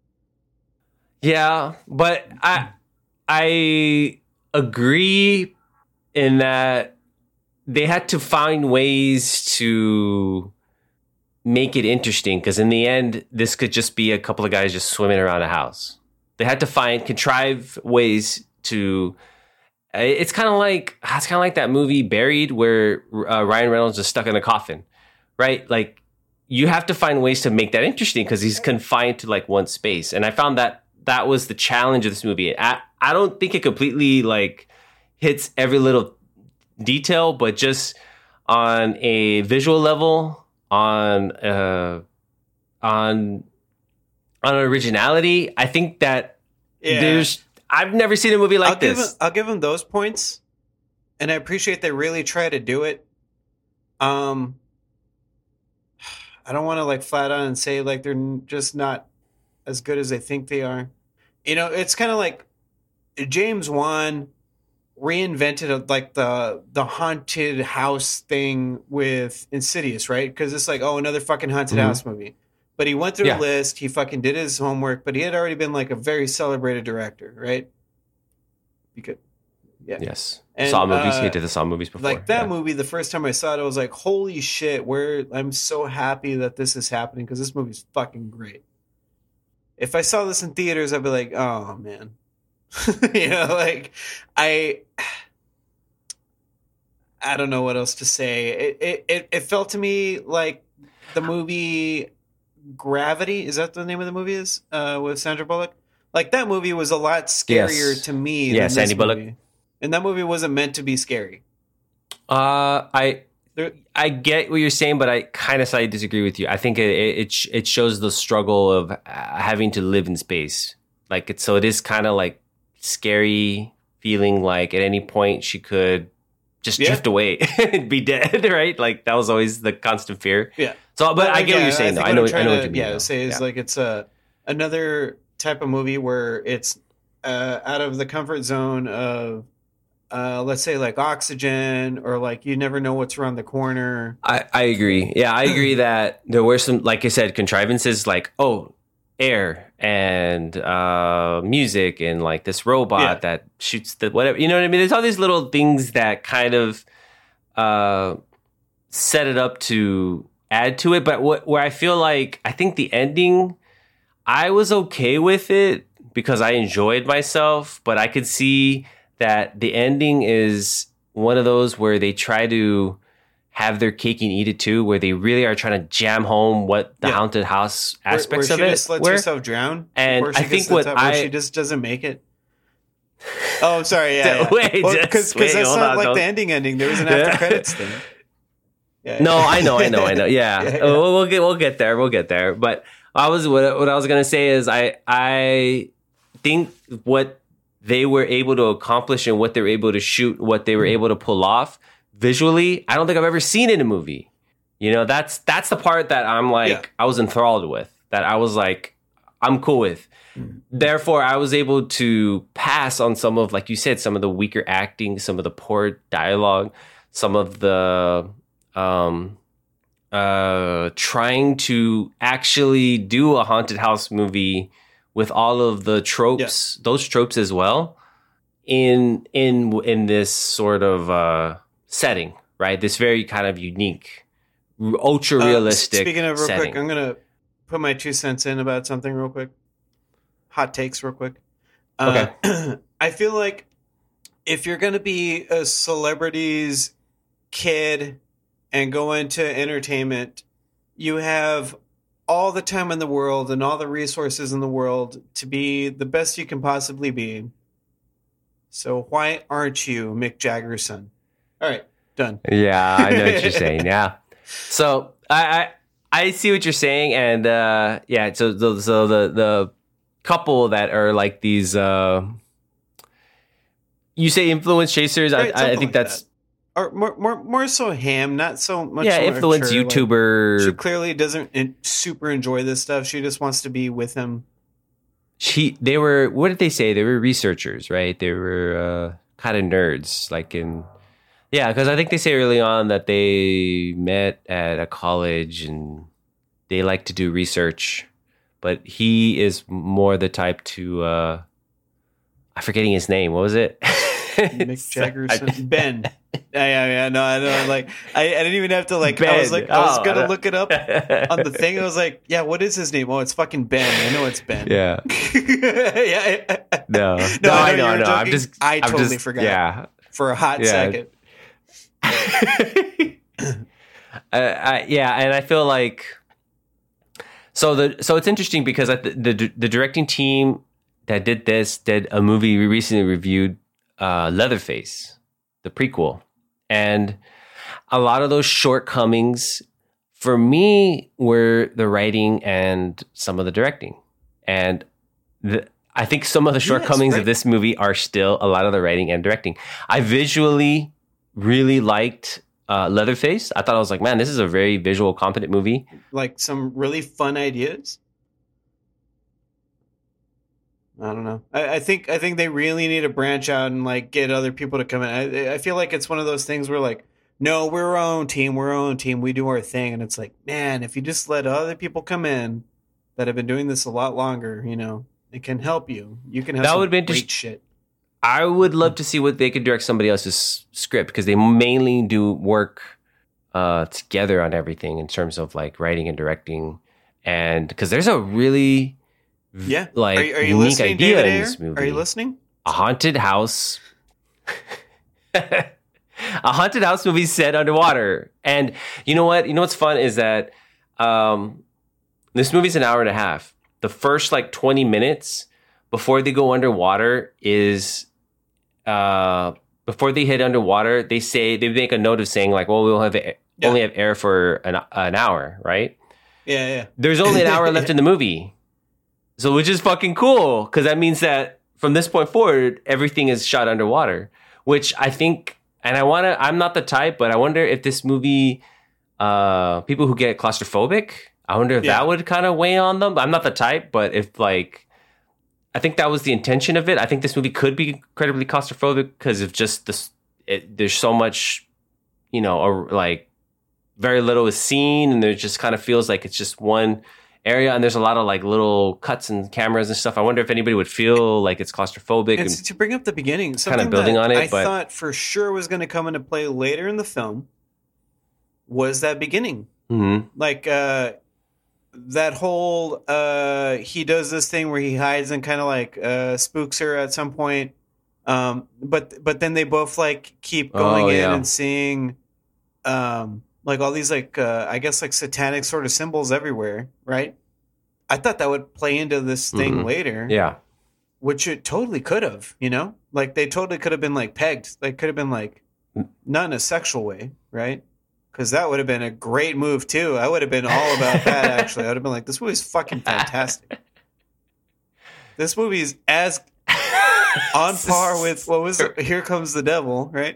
Yeah, but I I agree in that they had to find ways to make it interesting, because in the end, this could just be a couple of guys just swimming around a house. They had to find contrive ways to. It's kind of like it's kind of like that movie Buried, where uh, Ryan Reynolds is stuck in a coffin, right? Like you have to find ways to make that interesting because he's confined to like one space, and I found that that was the challenge of this movie. I I don't think it completely like hits every little detail, but just on a visual level, on uh, on on originality, I think that Yeah. there's. I've never seen a movie like I'll give this. him, I'll give him those points, and I appreciate they really try to do it. Um, I don't want to like flat out and say like they're n- just not as good as they think they are. You know, it's kind of like James Wan reinvented uh, like the the haunted house thing with Insidious, right? Because it's like, oh, another fucking haunted Mhm. house movie. But he went through Yeah. a list. He fucking did his homework. But he had already been like a very celebrated director, right? You could, yeah. Yes, And, Saw movies. uh, He did the Saw movies before. Like that yeah. movie, the first time I saw it, I was like, "Holy shit!" Where I'm so happy that this is happening because this movie's fucking great. If I saw this in theaters, I'd be like, "Oh man," you know, like I, I don't know what else to say. It it it, it felt to me like the movie Gravity. Is that the name of the movie? Is uh, with Sandra Bullock? Like that movie was a lot scarier Yes. to me. Yeah, than this Sandy Bullock. movie. And that movie wasn't meant to be scary. Uh, I There, I get what you're saying, but I kind of slightly disagree with you. I think it it sh- it shows the struggle of uh, having to live in space. Like it's so it is kind of like scary, feeling like at any point she could just Yeah. drift away and be dead. Right? Like that was always the constant fear. yeah. So, but I get what yeah, you're saying. Though think I know I'm I trying know to, what you mean. Yeah, though. say it's Yeah. like it's a another type of movie where it's uh, out of the comfort zone of, uh, let's say, like Oxygen, or like you never know what's around the corner. I, I agree. Yeah, I agree that there were some, like I said, contrivances like, oh, air and uh, music and like this robot Yeah. that shoots the whatever. You know what I mean? There's all these little things that kind of uh, set it up to add to it. But what, where I feel like, I think the ending, I was okay with it because I enjoyed myself, but I could see that the ending is one of those where they try to have their cake and eat it too, where they really are trying to jam home what the Yeah. haunted house Where- aspects where, of she it just lets were. herself drown, And Or she I gets think to the what top where I- she just doesn't make it. Oh, I'm sorry. Yeah, yeah. Wait, because just wait, that's hold not on, like don't- the ending. Ending. There was an after credits thing. Yeah. No, I know, I know, I know. Yeah, Yeah, yeah. Uh, We'll, we'll get, we'll get there. We'll get there. But I was what, what I was gonna say is I, I think what they were able to accomplish and what they were able to shoot, what they were able to pull off visually, I don't think I've ever seen in a movie. You know, that's that's the part that I'm like, Yeah. I was enthralled with. That I was like, I'm cool with. Therefore, I was able to pass on some of, like you said, some of the weaker acting, some of the poor dialogue, some of the um, uh, trying to actually do a haunted house movie with all of the tropes, those tropes as well, in in in this sort of uh, setting, right? This very kind of unique, ultra Uh, realistic. speaking of real setting. quick, I'm gonna put my two cents in about something real quick. Hot takes, real quick. Uh, I feel like if you're gonna be a celebrity's kid and go into entertainment, you have all the time in the world and all the resources in the world to be the best you can possibly be. So why aren't you Mick Jagger's son? All right, done. Yeah, I know what you're saying. Yeah. So I, I I see what you're saying, and uh, yeah. So the so the the couple that are like these. Uh, you say influence chasers. Right, I, I think like that's that. Or more, more, more so ham, not so much. yeah, more influence mature, like, YouTuber. she clearly doesn't in, super enjoy this stuff. She just wants to be with him. She, they were. What did they say? They were researchers, right? They were uh, kind of nerds, like in. Yeah, because I think they say early on that they met at a college and they like to do research, but he is more the type to. Uh, I'm forgetting his name. What was it? Mick Jagger, Ben. Yeah, yeah, yeah. No, I know. Like, I, I didn't even have to like. Ben. I was like, I was Oh, gonna I- look it up on the thing. I was like, yeah, what is his name? Oh, it's fucking Ben. I know it's Ben. Yeah. yeah. No. No, No, I I know know. you were No, I'm joking. just. I I'm totally just- forgot. Yeah. For a hot Yeah. second. uh, I, yeah, and I feel like so the so it's interesting because I, the, the the directing team that did this did a movie we recently reviewed, uh, Leatherface, the prequel, and a lot of those shortcomings for me were the writing and some of the directing, and the. I think some of the shortcomings right. of this movie are still a lot of the writing and directing. I visually really liked uh, Leatherface. I thought I was like, man, this is a very visual, competent movie. Like some really fun ideas. I don't know. I, I think I think they really need to branch out and like get other people to come in. I, I feel like it's one of those things where like, no, we're our own team, we're our own team, we do our thing, and it's like, man, if you just let other people come in that have been doing this a lot longer, you know, it can help you. You can have That some would be great interest- shit. I would love to see what they could direct somebody else's script because they mainly do work uh, together on everything in terms of like writing and directing, and because there's a really v- Yeah. like are, you- are you unique listening, idea David in Ayer? this movie. Are you listening? A haunted house. A haunted house movie set underwater. And you know what? You know what's fun is that um, this movie's an hour and a half. The first like twenty minutes before they go underwater is uh, before they hit underwater, they say they make a note of saying like, well, we'll have a- Yeah. only have air for an, an hour, right? Yeah, yeah. There's only an hour left in the movie. So which is fucking cool because that means that from this point forward, everything is shot underwater, which I think, and I want to, I'm not the type, but I wonder if this movie, uh, people who get claustrophobic, I wonder if Yeah. that would kind of weigh on them. I'm not the type, but if like, I think that was the intention of it. I think this movie could be incredibly claustrophobic because of just this, it, there's so much, you know, or like very little is seen and there just kind of feels like it's just one area and there's a lot of like little cuts and cameras and stuff. I wonder if anybody would feel like it's claustrophobic. And And, to bring up the beginning, something building that on it, I but- thought for sure was going to come into play later in the film was that beginning. Mhm. Like uh, that whole uh, he does this thing where he hides and kind of like uh, spooks her at some point. Um, but but then they both like keep going Oh, in yeah. and seeing um, like all these like uh, I guess like satanic sort of symbols everywhere, right? I thought that would play into this thing Mhm. later. Yeah. Which it totally could have, you know? Like they totally could have been like pegged. They could have been like not in a sexual way, right? Because that would have been a great move too. I would have been all about that actually. I would have been like, this movie's fucking fantastic. This movie's as on par with what was it? Here Comes the Devil, right?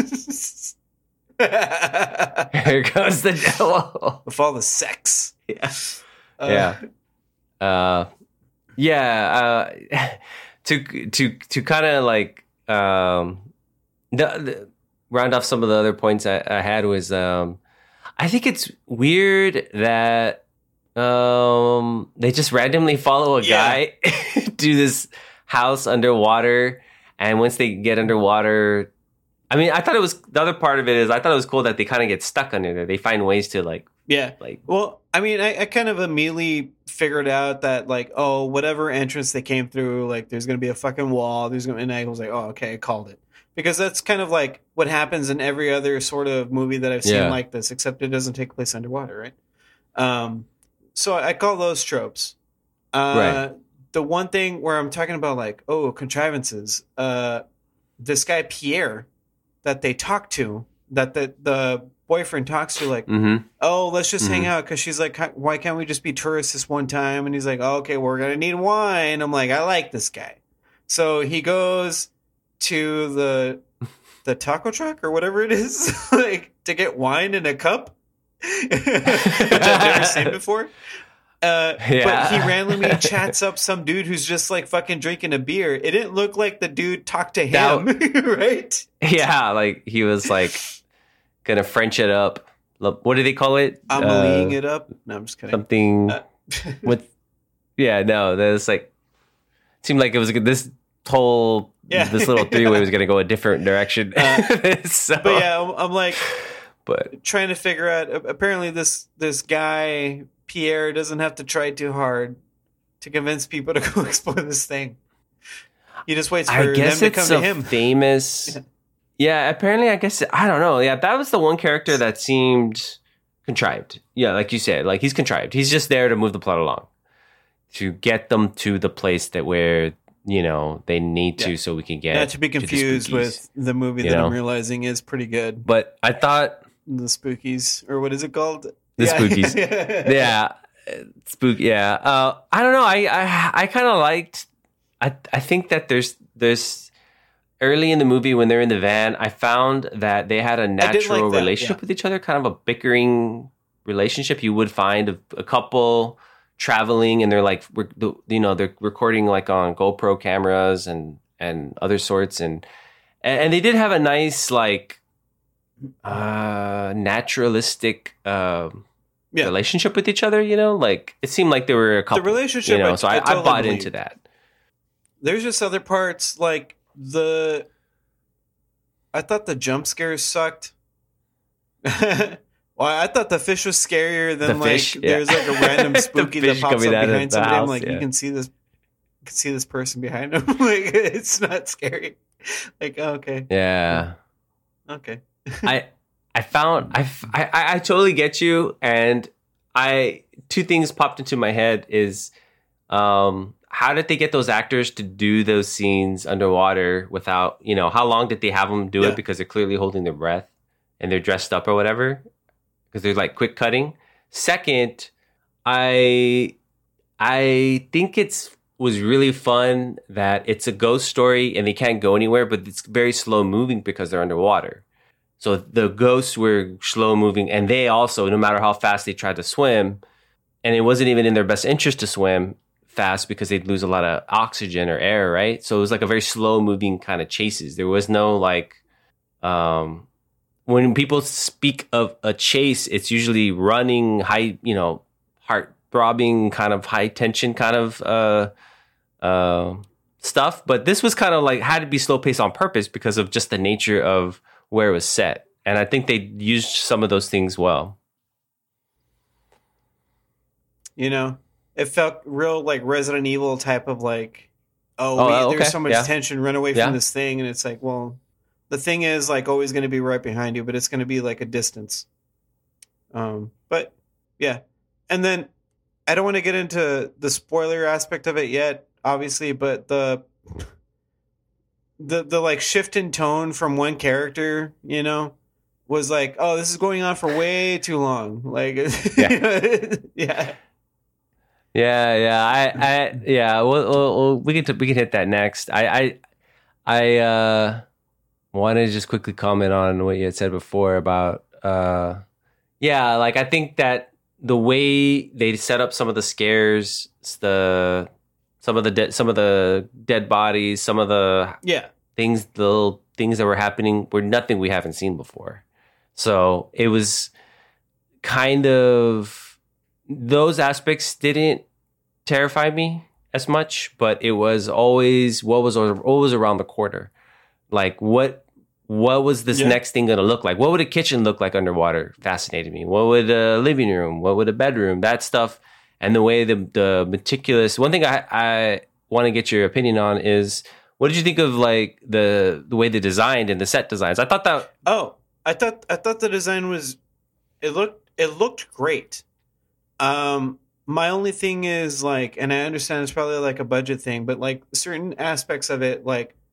Here goes the devil. With all the sex. Yeah. Uh, Yeah. Uh, yeah. Uh, to to to kind of like um, the, the, round off some of the other points I, I had was um, I think it's weird that um, they just randomly follow a Yeah. guy to this house underwater, and once they get underwater. I mean, I thought it was the other part of it is I thought it was cool that they kind of get stuck under there. They find ways to like Yeah. like Well, I mean, I, I kind of immediately figured out that, like, oh, whatever entrance they came through, like, there's going to be a fucking wall. There's going to be, and I was like, oh, okay, I called it. Because that's kind of like what happens in every other sort of movie that I've seen Yeah. like this, except it doesn't take place underwater, right? Um, so I call those tropes. Uh, Right. The one thing where I'm talking about, like, oh, contrivances, uh, this guy, Pierre, that they talk to that the the boyfriend talks to, like, Mm-hmm. oh, let's just hang Mhm. out, because she's like, why can't we just be tourists this one time? And he's like, oh, okay, we're gonna need wine. I'm like, I like this guy. So he goes to the the taco truck or whatever it is, like, to get wine in a cup, which I've never seen before. Uh, Yeah. But he randomly chats up some dude who's just like fucking drinking a beer. It didn't look like the dude talked to him, right? Yeah, like he was like gonna French it up. Lo- What do they call it? I'm Uh, laying it up. No, I'm just kidding. Something Uh, with. Yeah, no, that's like seemed like it was this whole Yeah. this little three way was gonna go a different direction. Uh, so, But yeah, I'm, I'm like but trying to figure out. Apparently, this this guy Pierre doesn't have to try too hard to convince people to go explore this thing. He just waits for I guess them to it's come a to him. famous. Yeah. Yeah, apparently, I guess I don't know. Yeah, that was the one character that seemed contrived. Yeah, like you said, like he's contrived. He's just there to move the plot along, to get them to the place that where you know they need to, Yeah. so we can get Not to be the confused spookies. with the movie you that know? I'm realizing is pretty good. But I thought The Spookies, or what is it called? The Yeah. Spookies. yeah, uh, spook. Yeah, uh, I don't know. I I, I kind of liked. I I think that there's there's early in the movie when they're in the van, I found that they had a like natural that, relationship yeah. with each other, kind of a bickering relationship. You would find a, a couple traveling, and they're like, we're, you know, they're recording like on GoPro cameras and and other sorts, and and they did have a nice like uh naturalistic um Yeah. relationship with each other, you know, like it seemed like they were a couple, relationship, you know, I- so I I, I, totally bought believe. into that. There's just other parts, like the. I thought the jump scares sucked. Well, I thought the fish was scarier than The like fish, yeah. there's like a random The spooky that fish pops coming up out of behind the somebody. I'm house, like, yeah. you can see this, you can see this person behind him. Like, it's not scary. Like, oh, okay, Yeah. okay. I I found I, f- I I I totally get you, and I two things popped into my head is um how did they get those actors to do those scenes underwater without, you know, how long did they have them do Yeah. it, because they're clearly holding their breath and they're dressed up or whatever, because they're like quick cutting. Second, I I think it's was really fun that it's a ghost story and they can't go anywhere, but it's very slow moving because they're underwater. So the ghosts were slow moving, and they also, no matter how fast they tried to swim, and it wasn't even in their best interest to swim fast because they'd lose a lot of oxygen or air, right? So it was like a very slow moving kind of chases. There was no like, um, when people speak of a chase, it's usually running, high, you know, heart throbbing, kind of high tension kind of uh, uh, stuff. But this was kind of like had to be slow paced on purpose because of just the nature of where it was set. And I think they used some of those things well. You know, it felt real like Resident Evil type of like, oh, Oh, we, uh, okay. there's so much Yeah. tension, run away Yeah. from this thing, and it's like, well, the thing is like always going to be right behind you, but it's going to be like a distance. Um, but yeah, and then I don't want to get into the spoiler aspect of it yet, obviously, but the the the like shift in tone from one character, you know, was like, oh, this is going on for way too long. Like, Yeah. yeah. Yeah, yeah, I, I, yeah. We'll, we'll, we'll, we can, t- we can hit that next. I, I, I uh, wanted to just quickly comment on what you had said before about, uh, yeah, like I think that the way they set up some of the scares, the some of the de- some of the dead bodies, some of the Yeah. things, the little things that were happening were nothing we haven't seen before. So it was kind of, those aspects didn't terrify me as much, but it was always what was what was around the corner. Like what what was this Yeah. next thing going to look like? What would a kitchen look like underwater? Fascinated me. What would a living room? What would a bedroom? That stuff. And the way the the meticulous. One thing I, I want to get your opinion on is, what did you think of like the the way they designed and the set designs? I thought that Oh, I thought I thought the design was it looked it looked great. Um my only thing is like, and I understand it's probably like a budget thing, but like certain aspects of it, like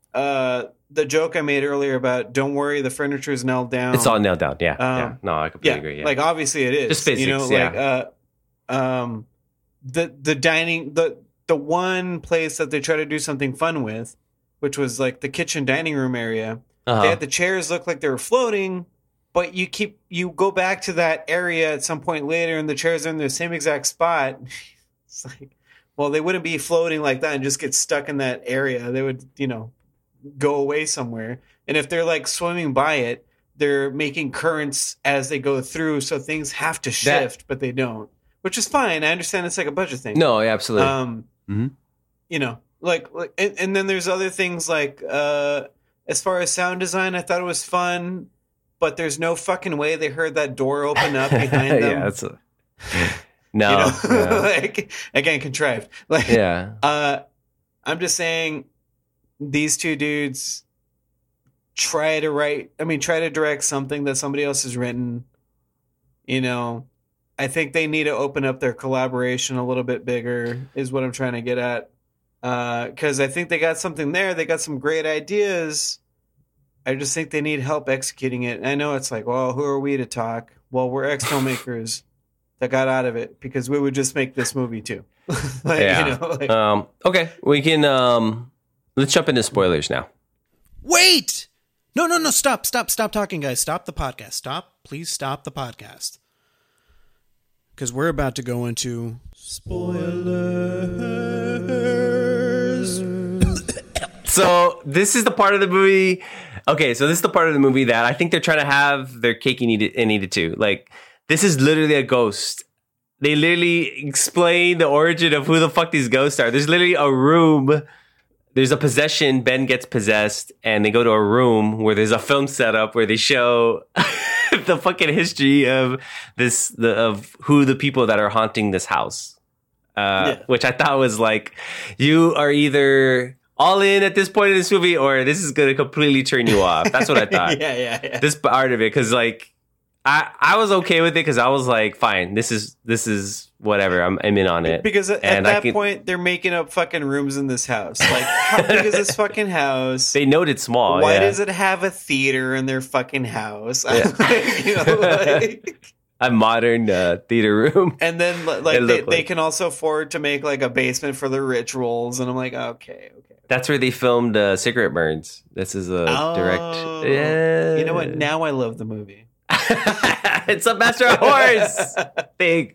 uh, the joke I made earlier about don't worry, the furniture is nailed down. It's all nailed down. Yeah. Um, yeah. No, I completely yeah, agree. Yeah. like obviously it is. Just physics, you know, yeah. like uh, um, the the dining the the one place that they try to do something fun with, which was like the kitchen dining room area. uh-huh. They had the chairs look like they were floating, but you keep you go back to that area at some point later, and the chairs are in the same exact spot. It's like, well, they wouldn't be floating like that and just get stuck in that area. They would, you know, go away somewhere. And if they're like swimming by it, they're making currents as they go through, so things have to shift, that, but they don't, which is fine. I understand it's like a budget thing. No, absolutely. Um, mm-hmm. You know, like, like and, and then there's other things like uh, as far as sound design, I thought it was fun, but there's no fucking way they heard that door open up behind them. yeah, that's a... no, you know? yeah. Like again, contrived. Like, yeah. Uh, I'm just saying, these two dudes try to write. I mean, try to direct something that somebody else has written. You know, I think they need to open up their collaboration a little bit bigger. Is what I'm trying to get at. Because uh, I think they got something there. They got some great ideas. I just think they need help executing it. And I know it's like, well, who are we to talk? Well, we're ex-filmmakers that got out of it because we would just make this movie too. Like, yeah. You know, like, um, okay, we can. Um, let's jump into spoilers now. Wait! No, no, no! Stop! Stop! Stop talking, guys! Stop the podcast! Stop! Please stop the podcast. Because we're about to go into spoilers. So this is the part of the movie. Okay, so this is the part of the movie that I think they're trying to have their cake and eat it, and eat it too. Like, this is literally a ghost. They literally explain the origin of who the fuck these ghosts are. There's literally a room. There's a possession. Ben gets possessed, and they go to a room where there's a film setup where they show the fucking history of this, the of who the people that are haunting this house. Uh, yeah. Which I thought was like, you are either all in at this point in this movie, or this is going to completely turn you off. That's what I thought. yeah, yeah, yeah. This part of it, because like, I, I was okay with it because I was like, fine, this is this is whatever. I'm, I'm in on it. Because at, and at that can, point, they're making up fucking rooms in this house. Like, how big is this fucking house? They noted small. Why yeah. does it have a theater in their fucking house? Yeah. Like, you know, like, a modern uh, theater room. And then like they, like they can also afford to make like a basement for their rituals. And I'm like, okay, okay. That's where they filmed uh, Cigarette Burns. This is a oh, direct. Yeah. You know what? Now I love the movie. It's a Master of Horse thing.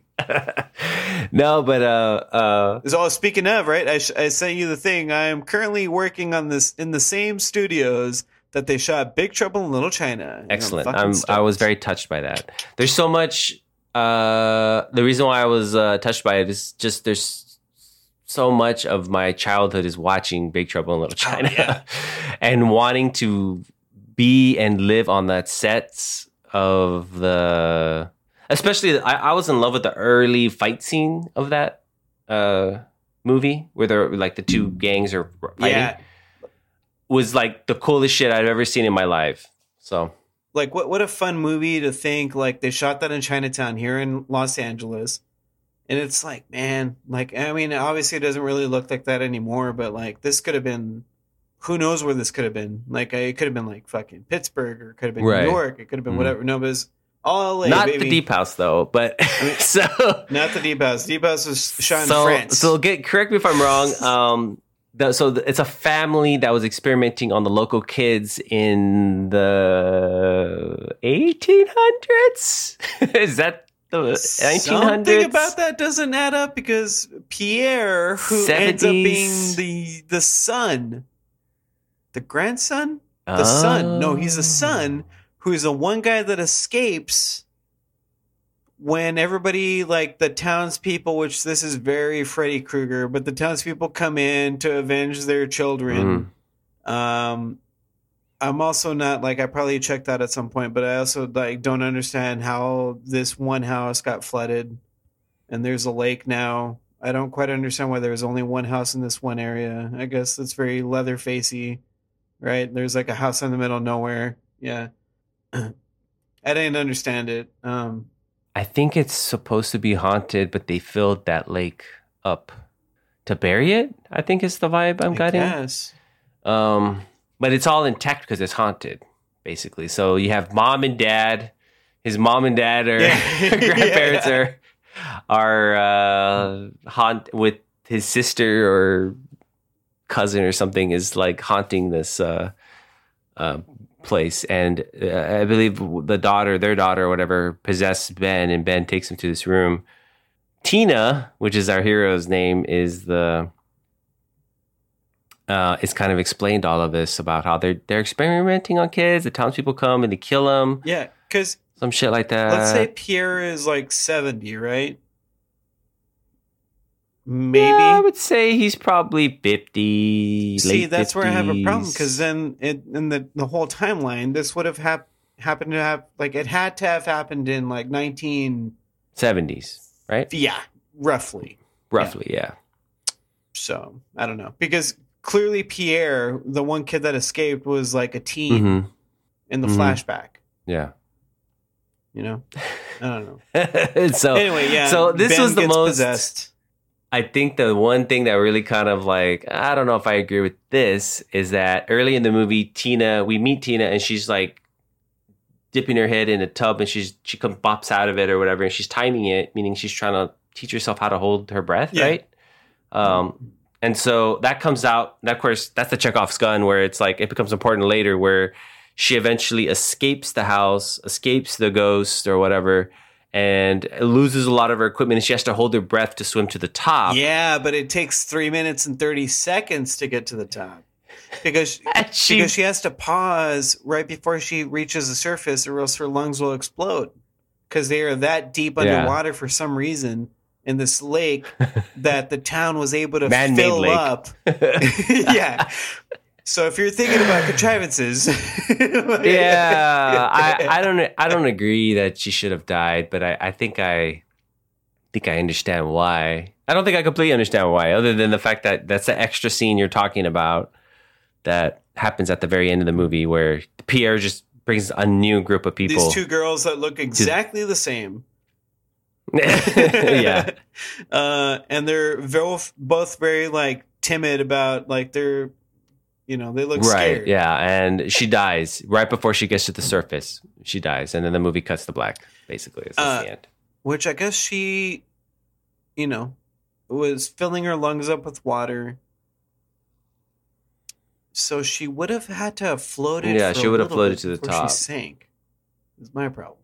No, but uh, uh, so speaking of, right? I, sh- I sent you the thing. I am currently working on this in the same studios that they shot Big Trouble in Little China. Excellent. I'm, I was very touched by that. There's so much. Uh, the reason why I was uh, touched by it is just there's so much of my childhood is watching Big Trouble in Little China, oh, yeah. and wanting to be and live on that set of the. Especially, I, I was in love with the early fight scene of that uh, movie where they're like the two gangs are fighting. Yeah. Was like the coolest shit I've ever seen in my life. So, like, what what a fun movie to think like they shot that in Chinatown here in Los Angeles, and it's like, man, like I mean, obviously it doesn't really look like that anymore, but like this could have been, who knows where this could have been? Like it could have been like fucking Pittsburgh, or it could have been right. New York, it could have been mm. whatever. No, but it's all L A, not baby. the Deep House though, but I mean, so not the Deep House. Deep House was shot so, in France. So get correct me if I'm wrong. Um, the, so the, it's a family that was experimenting on the local kids in the eighteen hundreds. Is that the nineteen hundreds? Something about that doesn't add up because Pierre, who seventies ends up being the the son, the grandson, the oh. son. No, he's the son. Who's the one guy that escapes when everybody, like the townspeople, which this is very Freddy Krueger, but the townspeople come in to avenge their children. Mm. Um, I'm also not like I probably checked that at some point, but I also like don't understand how this one house got flooded, and there's a lake now. I don't quite understand why there's only one house in this one area. I guess that's very Leatherfacey, right? There's like a house in the middle of nowhere. Yeah. I didn't understand it. Um, I think it's supposed to be haunted, but they filled that lake up to bury it. I think is the vibe I'm I getting. guess. Um, but it's all intact because it's haunted, basically. So you have mom and dad. His mom and dad or Yeah. grandparents Yeah. are are uh, haunt with his sister or cousin or something is like haunting this uh, uh, place, and uh, I believe the daughter, their daughter or whatever, possessed Ben, and Ben takes him to this room. Tina, which is our hero's name, is the uh, it's kind of explained all of this about how they're they're experimenting on kids. The townspeople come and they kill them, Yeah, because some shit like that. let's say Pierre is like seventy, right? Maybe. Yeah, I would say he's probably fifty. See, late that's where I have a problem, fifties. because then it, in the the whole timeline, this would have hap- happened to have like it had to have happened in like nineteen. seventies, right? Yeah, roughly. Roughly, yeah. So I don't know, because clearly Pierre, the one kid that escaped, was like a teen Mhm. in the Mhm. flashback. Yeah. You know, I don't know. so Anyway, yeah. So this Ben was the gets most. possessed. I think the one thing that really kind of like, I don't know if I agree with this, is that early in the movie, Tina, we meet Tina and she's like dipping her head in a tub and she's she comes bops out of it or whatever, and she's timing it, meaning she's trying to teach herself how to hold her breath, Yeah. right? Um, and so that comes out. And of course, that's the Chekhov's gun, where it's like it becomes important later, where she eventually escapes the house, escapes the ghost or whatever, and loses a lot of her equipment, and she has to hold her breath to swim to the top. Yeah, but it takes three minutes and thirty seconds to get to the top, because And she- because she has to pause right before she reaches the surface, or else her lungs will explode, because they are that deep Yeah. underwater for some reason in this lake that the town was able to Man-made fill lake. up. Yeah. So if you're thinking about contrivances, yeah, I, I don't I don't agree that she should have died, but I, I think I think I understand why. I don't think I completely understand why, other than the fact that that's the extra scene you're talking about that happens at the very end of the movie, where Pierre just brings a new group of people. these two girls that look exactly the same. Yeah, uh, and they're both both very like timid about like they're, you know, they look right. scared. Yeah, and she dies right before she gets to the surface. She dies, and then the movie cuts to black. Basically, it's Uh, the end. Which I guess she, you know, was filling her lungs up with water. So she would have had to have floated. Yeah, for she a would have little floated bit to the before top. She sank. Is my problem.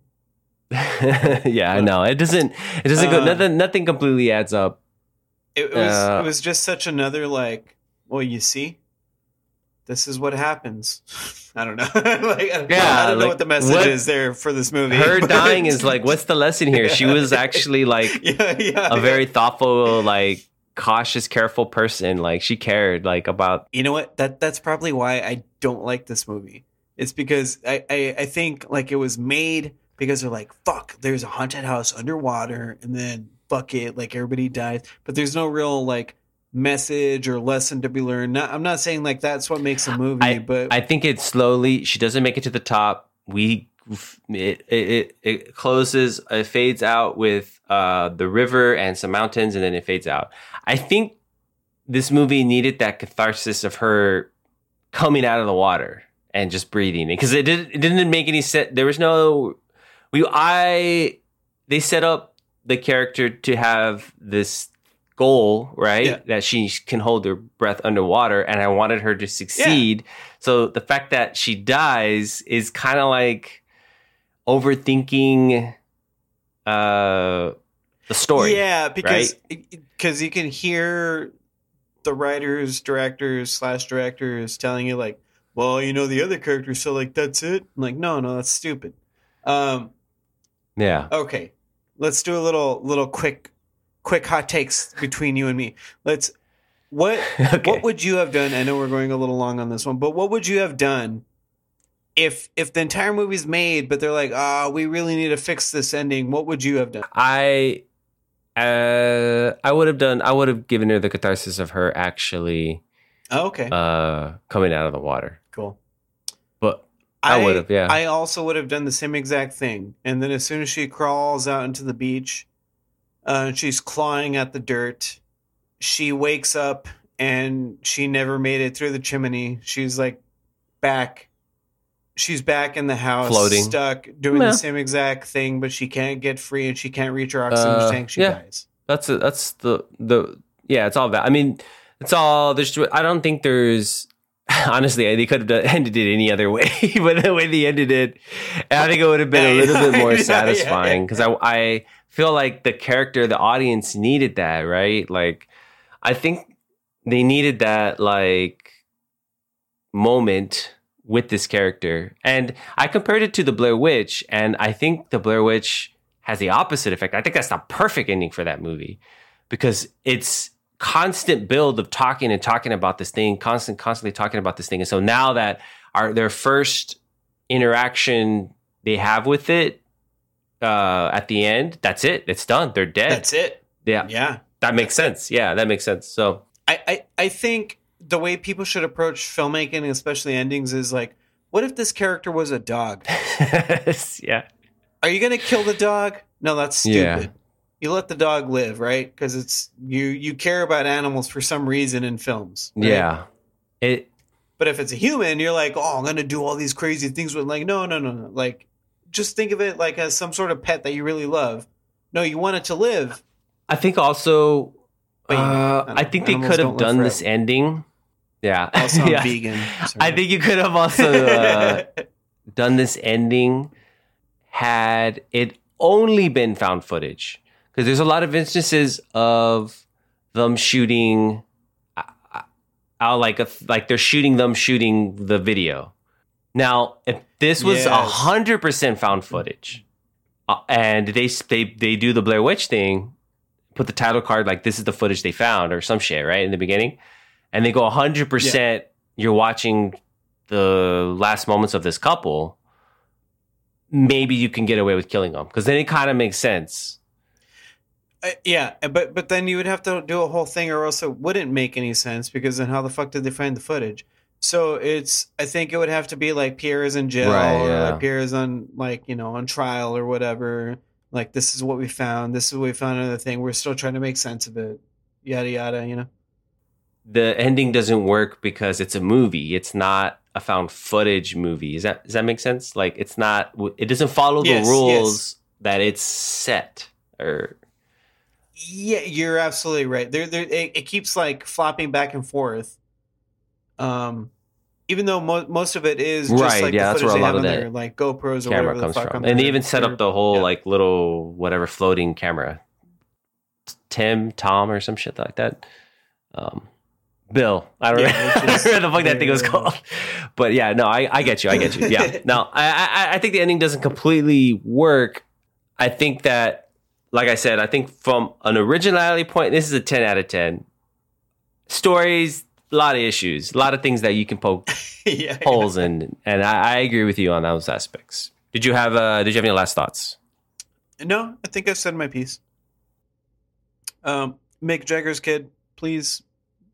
Yeah, I know it doesn't. It doesn't go. Uh, Nothing. Nothing completely adds up. It, it was. Uh, it was just such another like. Well, you see, this is what happens. I don't know. like, I, Yeah, I don't know like, what the message what- is there for this movie. Her but- dying is like, what's the lesson here? She was actually like yeah, yeah, a very thoughtful, like cautious, careful person. Like she cared, like about. You know what? That that's probably why I don't like this movie. It's because I, I, I think like it was made because they're like, fuck, there's a haunted house underwater, and then fuck it, like everybody dies. But there's no real like message or lesson to be learned. Not, I'm not saying like that's what makes a movie, I, but I think it slowly. She doesn't make it to the top. We it it it, it closes. It fades out with uh, the river and some mountains, and then it fades out. I think this movie needed that catharsis of her coming out of the water and just breathing, because it didn't it didn't make any sense. There was no we I they set up the character to have this goal, right? Yeah. That she can hold her breath underwater, and I wanted her to succeed. So the fact that she dies is kind of like overthinking uh the story. yeah, because because you can hear the writers, directors, slash directors telling you like, well, you know, the other characters, so like that's it. I'm like, no, no, that's stupid. Um, Yeah. okay, let's do a little little quick quick hot takes between you and me. Let's what Okay. what would you have done? I know we're going a little long on this one, but what would you have done if if the entire movie's made, but they're like, ah, we really need to fix this ending? What would you have done? I uh I would have done I would have given her the catharsis of her actually Oh, okay, uh coming out of the water. cool. But I would've, yeah. I also would have done the same exact thing. And then as soon as she crawls out into the beach, uh, and she's clawing at the dirt, she wakes up and she never made it through the chimney. She's like back. She's back in the house, Floating. stuck, doing Yeah. the same exact thing, but she can't get free and she can't reach her oxygen Uh, tank. She yeah. dies. That's a, that's the the yeah. It's all that. I mean, it's all there's. I don't think there's. Honestly, they could have done, ended it any other way, but the way they ended it, I think it would have been a little bit more Yeah, yeah, satisfying yeah. because I I feel like the character, the audience needed that, right? Like, I think they needed that like moment with this character, and I compared it to the Blair Witch, and I think the Blair Witch has the opposite effect. I think that's the perfect ending for that movie because it's constant build of talking and talking about this thing, constant, constantly talking about this thing. And so now that our their first interaction they have with it uh, at the end, that's it. It's done. They're dead. That's it. Yeah, Yeah. that makes sense. Yeah, that makes sense. So I, I, I think the way people should approach filmmaking, especially endings, is like, what if this character was a dog? yeah, Are you going to kill the dog? No, that's stupid. Yeah. You let the dog live, right? Because it's you. You care about animals for some reason in films. Right? yeah. It But if it's a human, you're like, oh, I'm going to do all these crazy things with. Like, no, no, no, no. Like, just think of it like as some sort of pet that you really love. No, you want it to live. I think also, But you- uh, I I don't- think they animals could don't have live done this forever. ending. Yeah. Also, I'm Yeah. vegan. I think you could have also uh, done this ending had it only been found footage. Because there's a lot of instances of them shooting uh, out like a, like they're shooting them shooting the video. Now, if this was a Yes. hundred percent found footage, uh, and they they they do the Blair Witch thing, put the title card like this is the footage they found or some shit right in the beginning, and they go a hundred percent. You're watching the last moments of this couple. Maybe you can get away with killing them because then it kind of makes sense. Uh, yeah, but but then you would have to do a whole thing, or else it wouldn't make any sense. Because then, how the fuck did they find the footage? So it's, I think it would have to be like Pierre is in jail, Right, or yeah. like Pierre is on, like, you know, on trial or whatever. Like, this is what we found. This is what we found. Another thing. We're still trying to make sense of it. Yada yada. You know. The ending doesn't work because it's a movie. It's not a found footage movie. Is that does that make sense? Like it's not. It doesn't follow Yes, the rules yes. that it's set or. Yeah, you're absolutely right. There, there, it, it keeps like flopping back and forth. Um, even though mo- most of it is just Right, like yeah, the that's footage where a they lot have of on that their like GoPros or Camera whatever the comes fuck from, on and they their- even set their- up the whole yeah. like little whatever floating camera. Tim, Tom, or some shit like that. Um, Bill, I don't, Yeah, remember, which I is don't remember the fuck that thing was their- called. But yeah, no, I, I get you, I get you. Yeah, no, I, I I think the ending doesn't completely work. I think that, like I said, I think from an originality point, this is a ten out of ten. Stories, a lot of issues, a lot of things that you can poke yeah, holes in, and I, I agree with you on those aspects. Did you have uh, Did you have any last thoughts? No, I think I've said my piece. Um, Mick Jagger's kid, please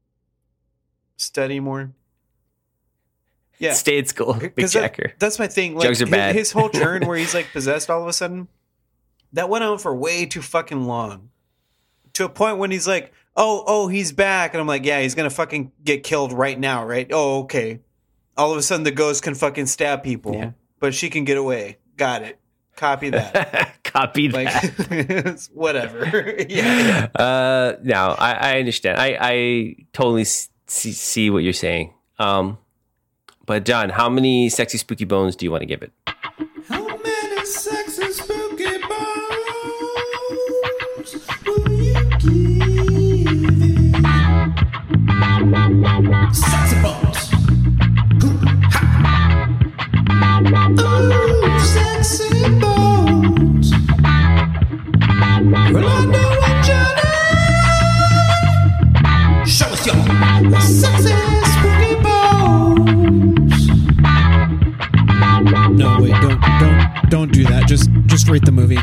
study more. Yeah, Stay at school, Big 'Cause that- Jacker. that's my thing. Like Drugs are his, bad. his whole turn where he's like possessed all of a sudden, that went on for way too fucking long. To a point when he's like, "Oh, oh, he's back," and I'm like, "Yeah, he's gonna fucking get killed right now, right?" Oh, okay. All of a sudden, the ghost can fucking stab people, Yeah. but she can get away. Got it. Copy that. Copy Like, that. whatever. yeah. Uh, no, I, I understand. I, I totally s- see, see what you're saying. Um, but John, how many sexy spooky bones do you want to give it? How many sexy spooky bones will you give it? Sexy bones. Ooh, ha. Ooh, sexy bones. Rolando and Johnny. Show us your sexy spooky bones. No, wait, don't don't don't do that. Just just rate the movie.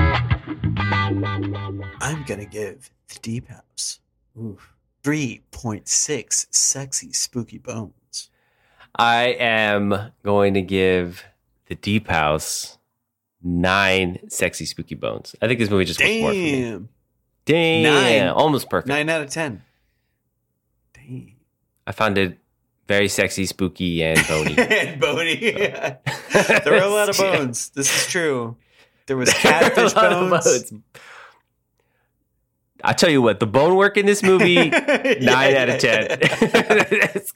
I'm gonna give The Deep House three point six sexy spooky bones. I am going to give The Deep House nine sexy spooky bones. I think this movie just works more for me. Damn, Damn, Nine. almost perfect. nine out of ten. Damn. I found it Very sexy, spooky, and bony. And bony. Yeah. There were a lot of bones. This is true. There was catfish There were a lot of bones. bones. I tell you what, the bone work in this movie, nine Yeah, out of yeah, ten. it's,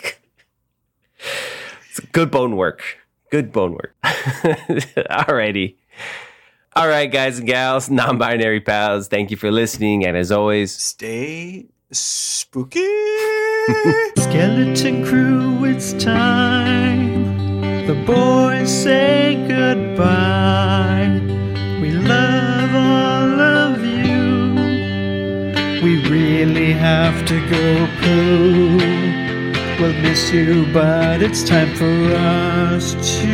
it's good bone work. Good bone work. Alrighty. All right, guys and gals, non-binary pals, thank you for listening. And as always, Stay spooky. Skeleton Crew, it's time. The boys say goodbye. We love all of you. We really have to go poo. We'll miss you, but it's time for us to